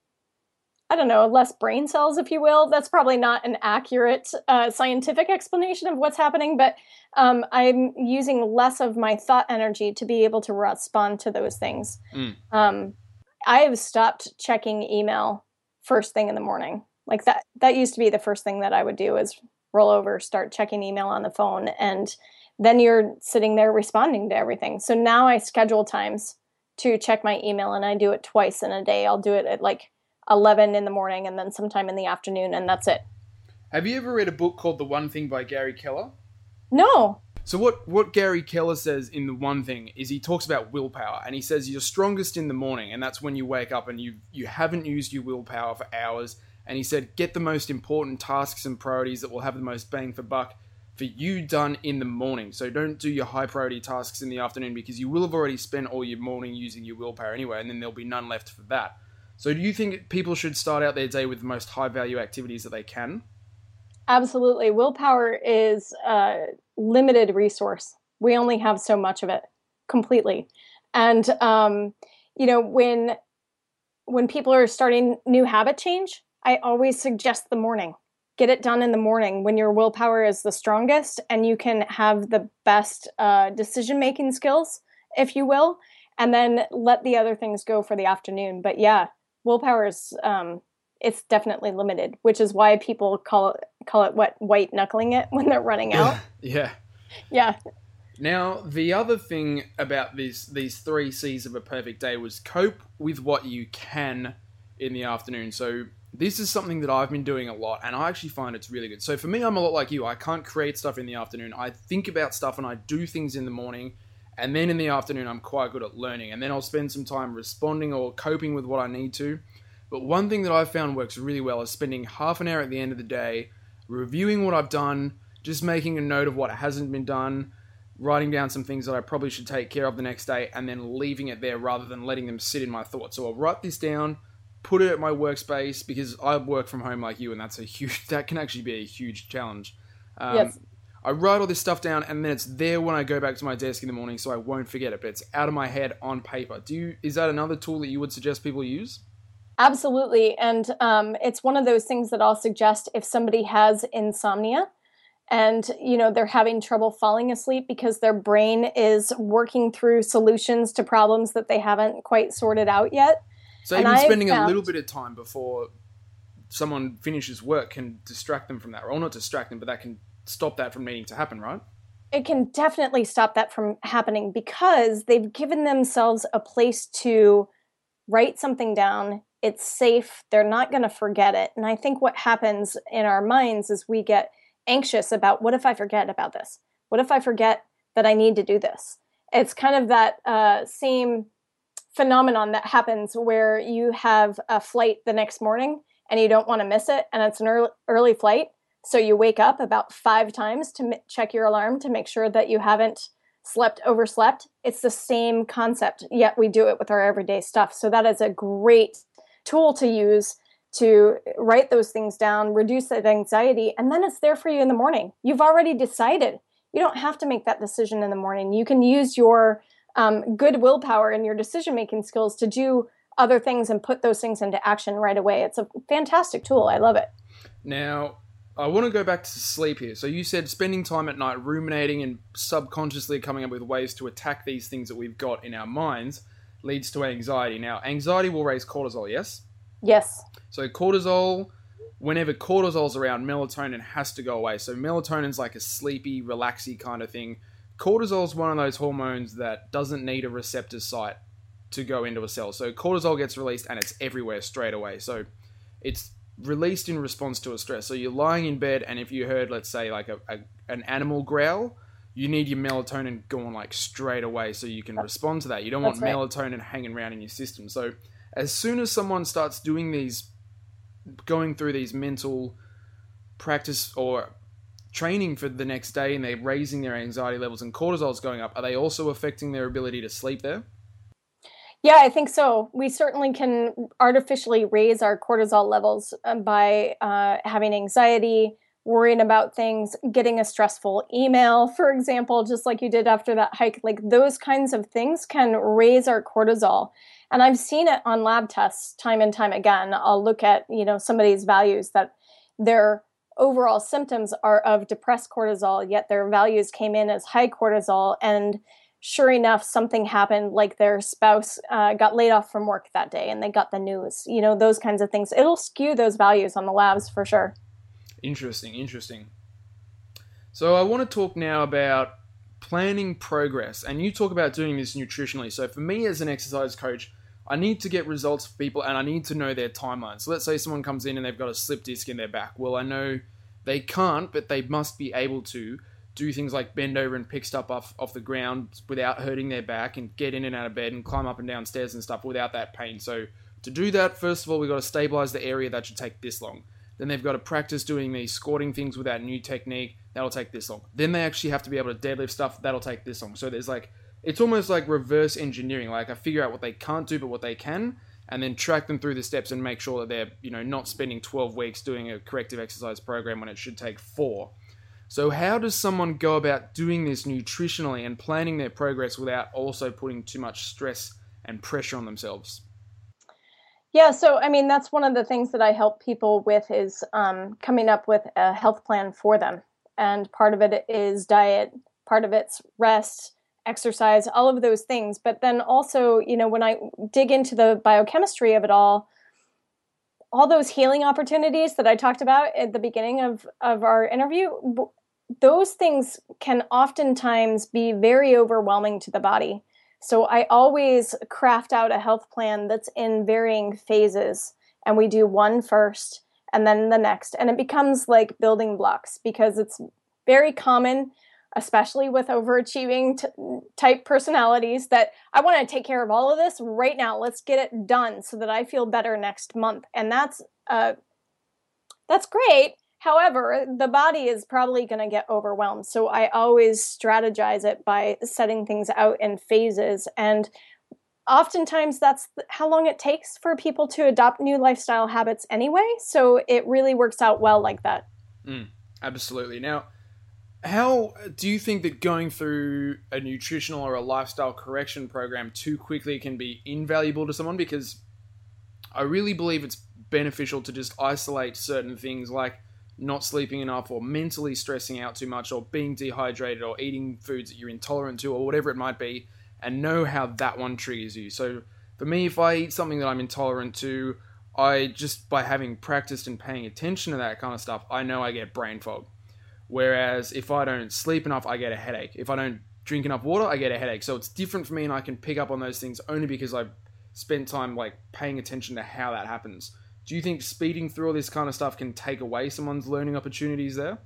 Speaker 3: I don't know, less brain cells, if you will. That's probably not an accurate uh, scientific explanation of what's happening, but um, I'm using less of my thought energy to be able to respond to those things. Mm. Um, I have stopped checking email first thing in the morning. Like that, that used to be the first thing that I would do is roll over, start checking email on the phone, and then you're sitting there responding to everything. So now I schedule times to check my email, and I do it twice in a day. I'll do it at like eleven in the morning and then sometime in the afternoon, and that's it.
Speaker 2: Have you ever read a book called The One Thing by Gary Keller?
Speaker 3: No.
Speaker 2: So what, what Gary Keller says in The One Thing is he talks about willpower, and he says you're strongest in the morning, and that's when you wake up and you you haven't used your willpower for hours. And he said, get the most important tasks and priorities that will have the most bang for buck for you done in the morning. So don't do your high priority tasks in the afternoon, because you will have already spent all your morning using your willpower anyway, and then there'll be none left for that. So do you think people should start out their day with the most high value activities that they can?
Speaker 3: Absolutely. Willpower is a limited resource. We only have so much of it completely. And, um, you know, when, when people are starting new habit change, I always suggest the morning. Get it done in the morning when your willpower is the strongest and you can have the best uh, decision-making skills, if you will, and then let the other things go for the afternoon. But yeah, willpower is, um, it's definitely limited, which is why people call it, call it what, white knuckling it when they're running out.
Speaker 2: Yeah.
Speaker 3: Yeah.
Speaker 2: Now, the other thing about this, these three C's of a perfect day was cope with what you can in the afternoon. So this is something that I've been doing a lot, and I actually find it's really good. So for me, I'm a lot like you. I can't create stuff in the afternoon. I think about stuff and I do things in the morning, and then in the afternoon, I'm quite good at learning. And then I'll spend some time responding or coping with what I need to. But one thing that I've found works really well is spending half an hour at the end of the day, reviewing what I've done, just making a note of what hasn't been done, writing down some things that I probably should take care of the next day, and then leaving it there rather than letting them sit in my thoughts. So I'll write this down, put it at my workspace, because I work from home like you, and that's a huge, that can actually be a huge challenge. Um,
Speaker 3: yes.
Speaker 2: I write all this stuff down, and then it's there when I go back to my desk in the morning, so I won't forget it, but it's out of my head on paper. Do you, is that another tool that you would suggest people use?
Speaker 3: Absolutely. And um, it's one of those things that I'll suggest if somebody has insomnia and, you know, they're having trouble falling asleep because their brain is working through solutions to problems that they haven't quite sorted out yet.
Speaker 2: So even spending found... a little bit of time before someone finishes work can distract them from that, or not distract them, but that can stop that from needing to happen, right?
Speaker 3: It can definitely stop that from happening because they've given themselves a place to write something down. It's safe. They're not going to forget it. And I think what happens in our minds is we get anxious about, what if I forget about this? What if I forget that I need to do this? It's kind of that uh, same phenomenon that happens where you have a flight the next morning and you don't want to miss it. And it's an early, early flight. So you wake up about five times to m- check your alarm to make sure that you haven't slept, overslept. It's the same concept, yet we do it with our everyday stuff. So that is a great tool to use to write those things down, reduce that anxiety, and then it's there for you in the morning. You've already decided. You don't have to make that decision in the morning. You can use your um, good willpower and your decision-making skills to do other things and put those things into action right away. It's a fantastic tool. I love it.
Speaker 2: Now, I want to go back to sleep here. So you said spending time at night ruminating and subconsciously coming up with ways to attack these things that we've got in our minds leads to anxiety. Now, anxiety will raise cortisol, yes?
Speaker 3: Yes.
Speaker 2: So cortisol, whenever cortisol's around, melatonin has to go away. So melatonin's like a sleepy, relaxy kind of thing. Cortisol's one of those hormones that doesn't need a receptor site to go into a cell. So cortisol gets released and it's everywhere straight away. So it's released in response to a stress. So you're lying in bed, and if you heard, let's say, like a, a an animal growl, you need your melatonin going like straight away so you can respond to that. You don't want
Speaker 3: That's right.
Speaker 2: melatonin hanging around in your system. So as soon as someone starts doing these, going through these mental practice or training for the next day, and they're raising their anxiety levels and cortisol's going up, are they also affecting their ability to sleep there?
Speaker 3: Yeah, I think so. We certainly can artificially raise our cortisol levels by uh, having anxiety, worrying about things, getting a stressful email, for example, just like you did after that hike, like those kinds of things can raise our cortisol. And I've seen it on lab tests time and time again. I'll look at, you know, somebody's values that their overall symptoms are of depressed cortisol, yet their values came in as high cortisol. And sure enough, something happened, like their spouse uh, got laid off from work that day and they got the news, you know, those kinds of things. It'll skew those values on the labs for sure.
Speaker 2: Interesting, interesting. So I want to talk now about planning progress, and you talk about doing this nutritionally. So for me as an exercise coach, I need to get results for people and I need to know their timeline. So let's say someone comes in and they've got a slip disc in their back. Well, I know they can't, but they must be able to do things like bend over and pick stuff off, off the ground without hurting their back and get in and out of bed and climb up and down stairs and stuff without that pain. So to do that, first of all, we've got to stabilize the area. That should take this long. Then they've got to practice doing these squatting things with that new technique. That'll take this long. Then they actually have to be able to deadlift stuff. That'll take this long. So there's like, it's almost like reverse engineering. Like I figure out what they can't do, but what they can, and then track them through the steps and make sure that they're, you know, not spending twelve weeks doing a corrective exercise program when it should take four. So how does someone go about doing this nutritionally and planning their progress without also putting too much stress and pressure on themselves?
Speaker 3: Yeah, so I mean, that's one of the things that I help people with is um, coming up with a health plan for them. And part of it is diet, part of it's rest, exercise, all of those things. But then also, you know, when I dig into the biochemistry of it all, all those healing opportunities that I talked about at the beginning of, of our interview, those things can oftentimes be very overwhelming to the body. So I always craft out a health plan that's in varying phases, and we do one first and then the next. And it becomes like building blocks because it's very common, especially with overachieving t- type personalities, that I want to take care of all of this right now. Let's get it done so that I feel better next month. And that's uh, that's great. However, the body is probably going to get overwhelmed. So I always strategize it by setting things out in phases. And oftentimes that's how long it takes for people to adopt new lifestyle habits anyway. So it really works out well like that.
Speaker 2: Mm, absolutely. Now, how do you think that going through a nutritional or a lifestyle correction program too quickly can be invaluable to someone? Because I really believe it's beneficial to just isolate certain things like not sleeping enough or mentally stressing out too much or being dehydrated or eating foods that you're intolerant to or whatever it might be, and know how that one triggers you. So for me, if I eat something that I'm intolerant to, I just by having practiced and paying attention to that kind of stuff, I know I get brain fog. Whereas if I don't sleep enough, I get a headache. If I don't drink enough water, I get a headache. So it's different for me, and I can pick up on those things only because I've spent time like paying attention to how that happens. Do you think speeding through all this kind of stuff can take away someone's learning opportunities there?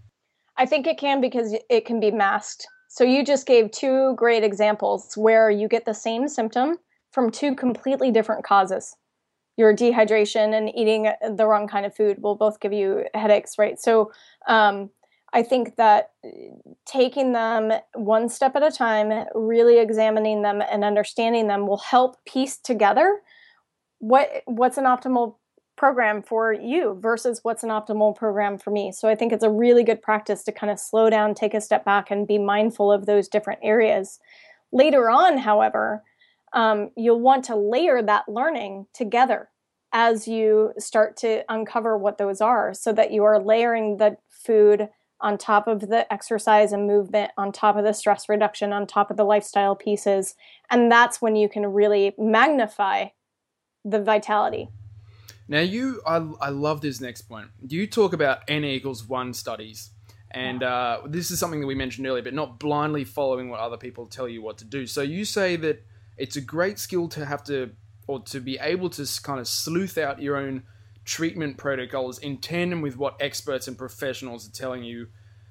Speaker 3: I think it can, because it can be masked. So you just gave two great examples where you get the same symptom from two completely different causes. Your dehydration and eating the wrong kind of food will both give you headaches, right? So um, I think that taking them one step at a time, really examining them and understanding them will help piece together what what's an optimal program for you versus what's an optimal program for me. So I think it's a really good practice to kind of slow down, take a step back, and be mindful of those different areas. Later on, however, um, you'll want to layer that learning together as you start to uncover what those are, so that you are layering the food on top of the exercise and movement, on top of the stress reduction, on top of the lifestyle pieces. And that's when you can really magnify the vitality.
Speaker 2: Now, you, I, I love this next point. You talk about N equals one studies. And uh, this is something that we mentioned earlier, but not blindly following what other people tell you what to do. So you say that it's a great skill to have to, or to be able to kind of sleuth out your own treatment protocols in tandem with what experts and professionals are telling you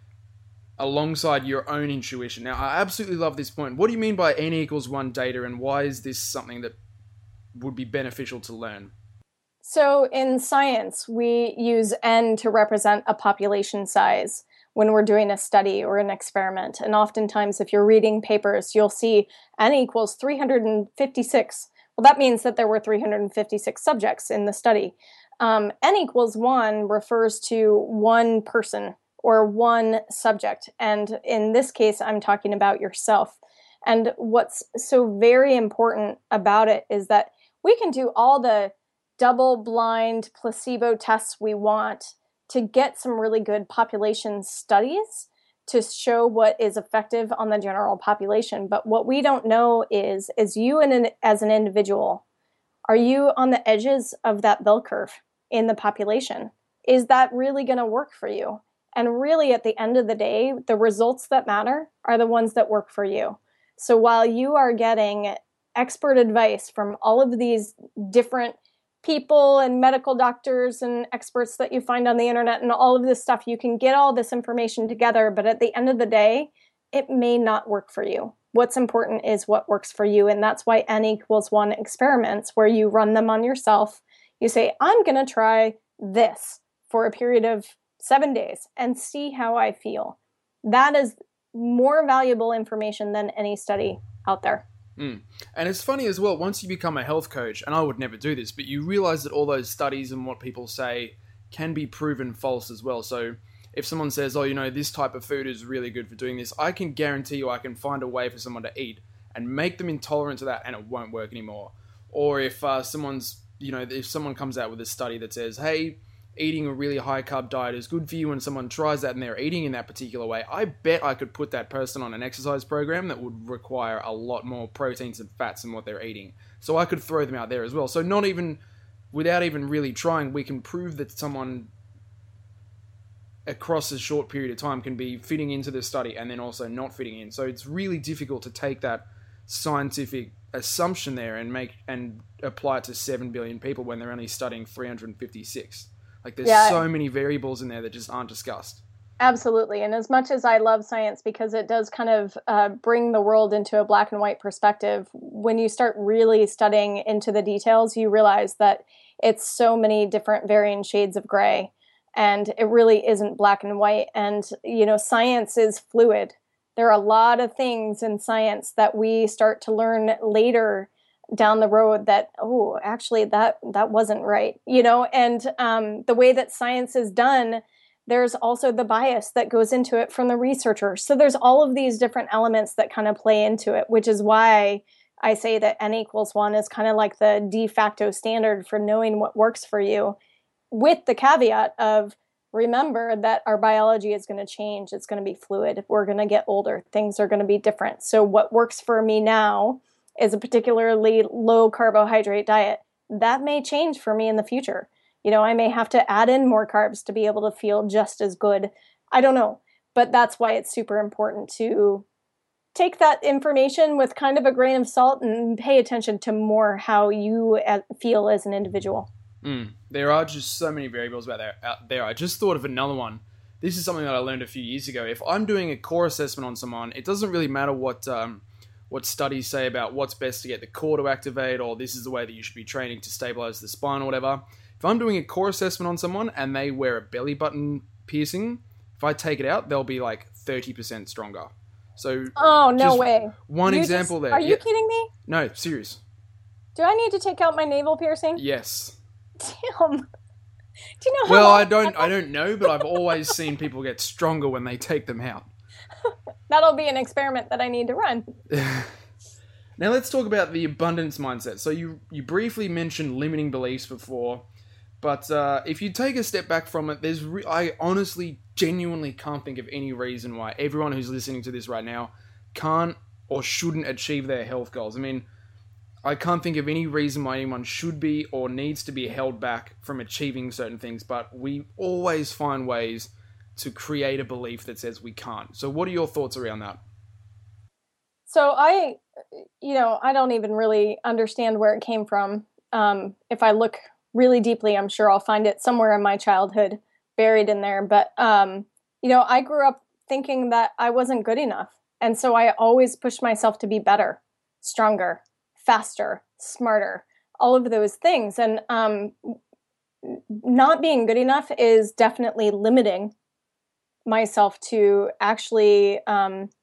Speaker 2: alongside your own intuition. Now, I absolutely love this point. What do you mean by N equals one data, and why is this something that would be beneficial to learn?
Speaker 3: So in science, we use N to represent a population size when we're doing a study or an experiment. And oftentimes, if you're reading papers, you'll see N equals three hundred fifty-six, Well, that means that there were three hundred fifty-six subjects in the study. Um, N equals one refers to one person or one subject. And in this case, I'm talking about yourself. And what's so very important about it is that we can do all the double-blind placebo tests we want to get some really good population studies to show what is effective on the general population. But what we don't know is, is you and an, as an individual, are you on the edges of that bell curve in the population? Is that really going to work for you? And really, at the end of the day, the results that matter are the ones that work for you. So while you are getting expert advice from all of these different people and medical doctors and experts that you find on the internet and all of this stuff, you can get all this information together, but at the end of the day, it may not work for you. What's important is what works for you, and that's why N equals one experiments, where you run them on yourself. You say, I'm going to try this for a period of seven days and see how I feel. That is more valuable information than any study out there.
Speaker 2: Mm. And it's funny as well, once you become a health coach, and I would never do this, but you realize that all those studies and what people say can be proven false as well. So if someone says, oh, you know, this type of food is really good for doing this, I can guarantee you I can find a way for someone to eat and make them intolerant to that, and it won't work anymore. Or if uh, someone's, you know, if someone comes out with a study that says, hey, eating a really high carb diet is good for you, and someone tries that and they're eating in that particular way, I bet I could put that person on an exercise program that would require a lot more proteins and fats than what they're eating. So I could throw them out there as well. So not even, without even really trying, we can prove that someone across a short period of time can be fitting into the study and then also not fitting in. So it's really difficult to take that scientific assumption there and make and apply it to seven billion people when they're only studying three hundred fifty-six. Like, there's yeah. so many variables in there that just aren't discussed.
Speaker 3: Absolutely. And as much as I love science because it does kind of uh, bring the world into a black and white perspective, when you start really studying into the details, you realize that it's so many different varying shades of gray. And it really isn't black and white. And, you know, science is fluid. There are a lot of things in science that we start to learn later down the road that, oh, actually that that wasn't right, you know, and um, the way that science is done, there's also the bias that goes into it from the researcher. So there's all of these different elements that kind of play into it, which is why I say that N equals one is kind of like the de facto standard for knowing what works for you, with the caveat of, remember that our biology is going to change. It's going to be fluid. We're going to get older. Things are going to be different. So what works for me now is a particularly low carbohydrate diet. That may change for me in the future. You know, I may have to add in more carbs to be able to feel just as good. I don't know. But that's why it's super important to take that information with kind of a grain of salt and pay attention to more how you feel as an individual.
Speaker 2: Mm, there are just so many variables about there, out there. I just thought of another one. This is something that I learned a few years ago. If I'm doing a core assessment on someone, it doesn't really matter what um, what studies say about what's best to get the core to activate, or this is the way that you should be training to stabilize the spine or whatever. If I'm doing a core assessment on someone and they wear a belly button piercing, if I take it out, they'll be like thirty percent stronger. So,
Speaker 3: oh, no way.
Speaker 2: One
Speaker 3: you
Speaker 2: example
Speaker 3: just,
Speaker 2: there.
Speaker 3: Are you yeah. kidding me?
Speaker 2: No, serious.
Speaker 3: Do I need to take out my navel piercing?
Speaker 2: Yes.
Speaker 3: Damn. Do you know how
Speaker 2: Well, I don't I don't know, but I've always seen people get stronger when they take them out.
Speaker 3: That'll be an experiment that I need to run.
Speaker 2: Now let's talk about the abundance mindset. So you, you briefly mentioned limiting beliefs before, but uh, if you take a step back from it, there's re- I honestly, genuinely can't think of any reason why everyone who's listening to this right now can't or shouldn't achieve their health goals. I mean, I can't think of any reason why anyone should be or needs to be held back from achieving certain things, but we always find ways to create a belief that says we can't. So what are your thoughts around that?
Speaker 3: So I, you know, I don't even really understand where it came from. Um, if I look really deeply, I'm sure I'll find it somewhere in my childhood buried in there. But, um, you know, I grew up thinking that I wasn't good enough. And so I always pushed myself to be better, stronger, faster, smarter, all of those things. And um, not being good enough is definitely limiting myself to actually um,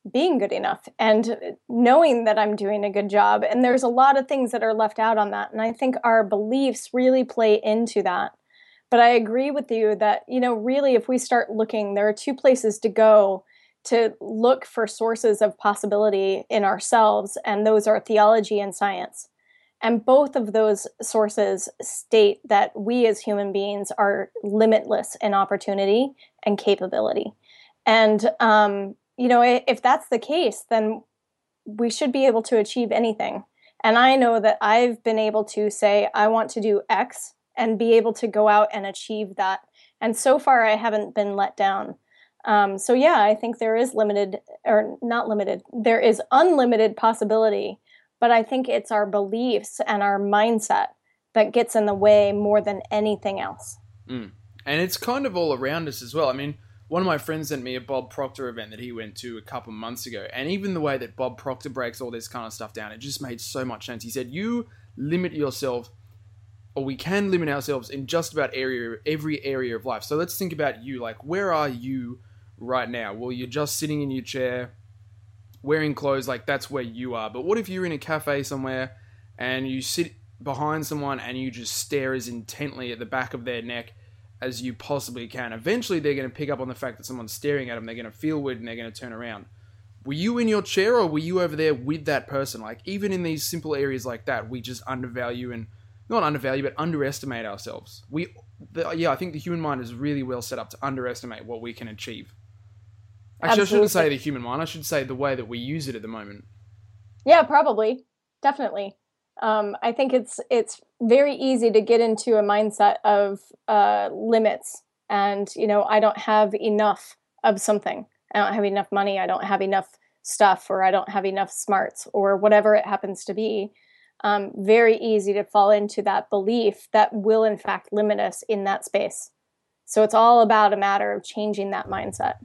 Speaker 3: being good enough and knowing that I'm doing a good job. And there's a lot of things that are left out on that. And I think our beliefs really play into that. But I agree with you that, you know, really, if we start looking, there are two places to go to look for sources of possibility in ourselves, and those are theology and science. And both of those sources state that we as human beings are limitless in opportunity and capability. And, um, you know, if that's the case, then we should be able to achieve anything. And I know that I've been able to say, I want to do X, and be able to go out and achieve that. And so far, I haven't been let down. Um, so yeah, I think there is limited, or not limited, there is unlimited possibility, but I think it's our beliefs and our mindset that gets in the way more than anything else.
Speaker 2: Mm. And it's kind of all around us as well. I mean, one of my friends sent me a Bob Proctor event that he went to a couple months ago. And even the way that Bob Proctor breaks all this kind of stuff down, it just made so much sense. He said, you limit yourself, or we can limit ourselves in just about area, every area of life. So let's think about you. Like, where are you right now? Well, you're just sitting in your chair, wearing clothes, like that's where you are. But what if you're in a cafe somewhere and you sit behind someone and you just stare as intently at the back of their neck as you possibly can? Eventually, they're going to pick up on the fact that someone's staring at them. They're going to feel weird and they're going to turn around. Were you in your chair, or were you over there with that person? Like, even in these simple areas like that, we just undervalue and not undervalue, but underestimate ourselves. We, the, yeah, I think the human mind is really well set up to underestimate what we can achieve. Actually, Absolutely. I shouldn't say the human mind. I should say the way that we use it at the moment.
Speaker 3: Yeah, probably. Definitely. Um, I think it's it's very easy to get into a mindset of uh, limits. And, you know, I don't have enough of something. I don't have enough money. I don't have enough stuff, or I don't have enough smarts, or whatever it happens to be. Um, very easy to fall into that belief that will, in fact, limit us in that space. So it's all about a matter of changing that mindset.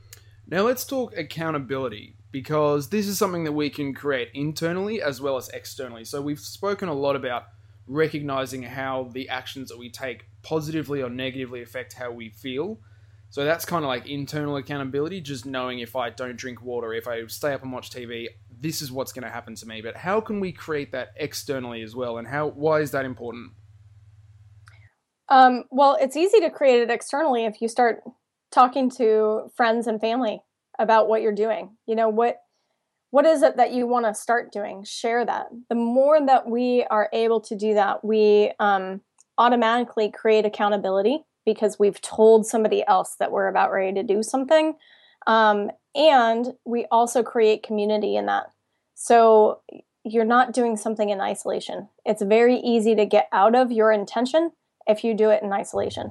Speaker 2: Now let's talk accountability, because this is something that we can create internally as well as externally. So we've spoken a lot about recognizing how the actions that we take positively or negatively affect how we feel. So that's kind of like internal accountability, just knowing if I don't drink water, if I stay up and watch T V, this is what's going to happen to me. But how can we create that externally as well? And how, why is that important?
Speaker 3: Um, well, it's easy to create it externally if you start talking to friends and family about what you're doing. You know, what what is it that you want to start doing? Share that. The more that we are able to do that, we um, automatically create accountability, because we've told somebody else that we're about ready to do something. Um, and we also create community in that. So you're not doing something in isolation. It's very easy to get out of your intention if you do it in isolation.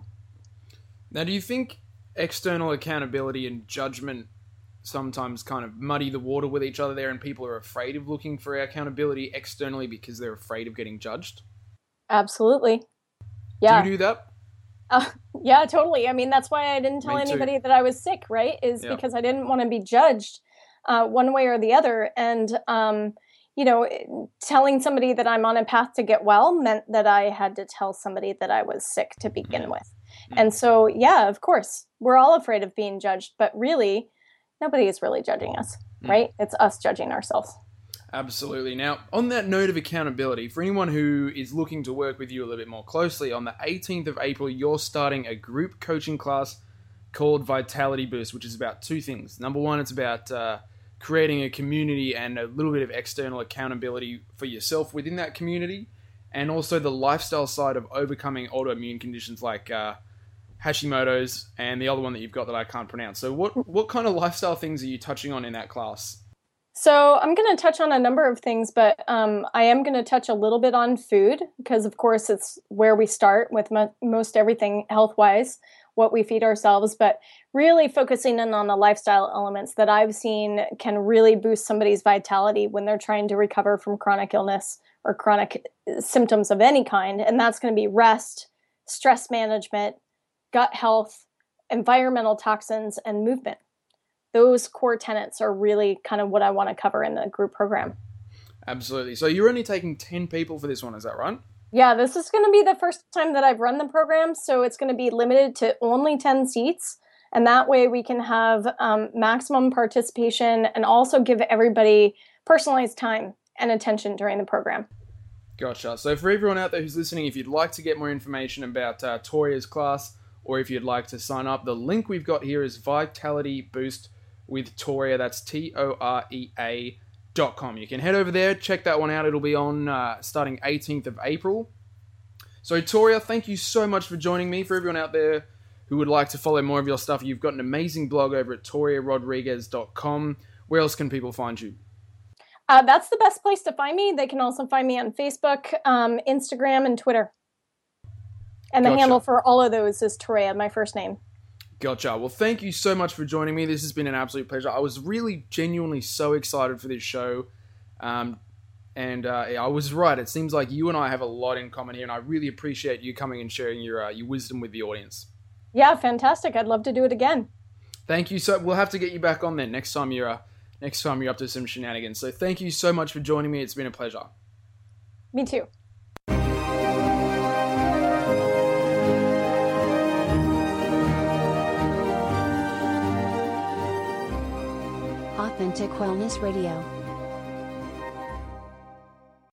Speaker 2: Now, do you think external accountability and judgment sometimes kind of muddy the water with each other there, and people are afraid of looking for accountability externally because they're afraid of getting judged?
Speaker 3: Absolutely. Yeah.
Speaker 2: Do you do that?
Speaker 3: Uh, yeah, totally. I mean, that's why I didn't tell
Speaker 2: Me too.
Speaker 3: anybody that I was sick, right? Is
Speaker 2: Yeah.
Speaker 3: because I didn't want to be judged uh, one way or the other. And, um, you know, telling somebody that I'm on a path to get well meant that I had to tell somebody that I was sick to begin
Speaker 2: Mm.
Speaker 3: with.
Speaker 2: Mm.
Speaker 3: And so, yeah, of course, we're all afraid of being judged, but really, nobody is really judging us,
Speaker 2: Mm.
Speaker 3: right? It's us judging ourselves.
Speaker 2: Absolutely. Now, on that note of accountability, for anyone who is looking to work with you a little bit more closely, on the eighteenth of April, you're starting a group coaching class called Vitality Boost, which is about two things. Number one, it's about uh, creating a community and a little bit of external accountability for yourself within that community, and also the lifestyle side of overcoming autoimmune conditions like uh, Hashimoto's, and the other one that you've got that I can't pronounce. So what, what kind of lifestyle things are you touching on in that class?
Speaker 3: So I'm going to touch on a number of things, but um, I am going to touch a little bit on food, because of course it's where we start with mo- most everything health-wise, what we feed ourselves, but really focusing in on the lifestyle elements that I've seen can really boost somebody's vitality when they're trying to recover from chronic illness or chronic symptoms of any kind. And that's going to be rest, stress management, gut health, environmental toxins, and movement. Those core tenets are really kind of what I want to cover in the group program.
Speaker 2: Absolutely. So you're only taking ten people for this one, is that right?
Speaker 3: Yeah, this is going to be the first time that I've run the program, so it's going to be limited to only ten seats. And that way we can have um, maximum participation and also give everybody personalized time and attention during the program.
Speaker 2: Gotcha. So for everyone out there who's listening, if you'd like to get more information about uh, Toria's class, or if you'd like to sign up, the link we've got here is Vitality Boost with Torea. That's T O R E A dot com. You can head over there, check that one out. It'll be on uh, starting eighteenth of April. So Torea, thank you so much for joining me. For everyone out there who would like to follow more of your stuff, you've got an amazing blog over at Torea Rodriguez dot com. Where else can people find you?
Speaker 3: Uh, that's the best place to find me. They can also find me on Facebook, um, Instagram, and Twitter. And the
Speaker 2: Gotcha.
Speaker 3: handle for all of those is Torea, my first name.
Speaker 2: Gotcha. Well, thank you so much for joining me. This has been an absolute pleasure. I was really genuinely so excited for this show. Um, and uh, I was right. It seems like you and I have a lot in common here, and I really appreciate you coming and sharing your uh, your wisdom with the audience.
Speaker 3: Yeah, fantastic. I'd love to do it again.
Speaker 2: Thank you. So we'll have to get you back on then next time you're uh, next time you're up to some shenanigans. So thank you so much for joining me. It's been a pleasure.
Speaker 3: Me too.
Speaker 1: Authentic Wellness Radio.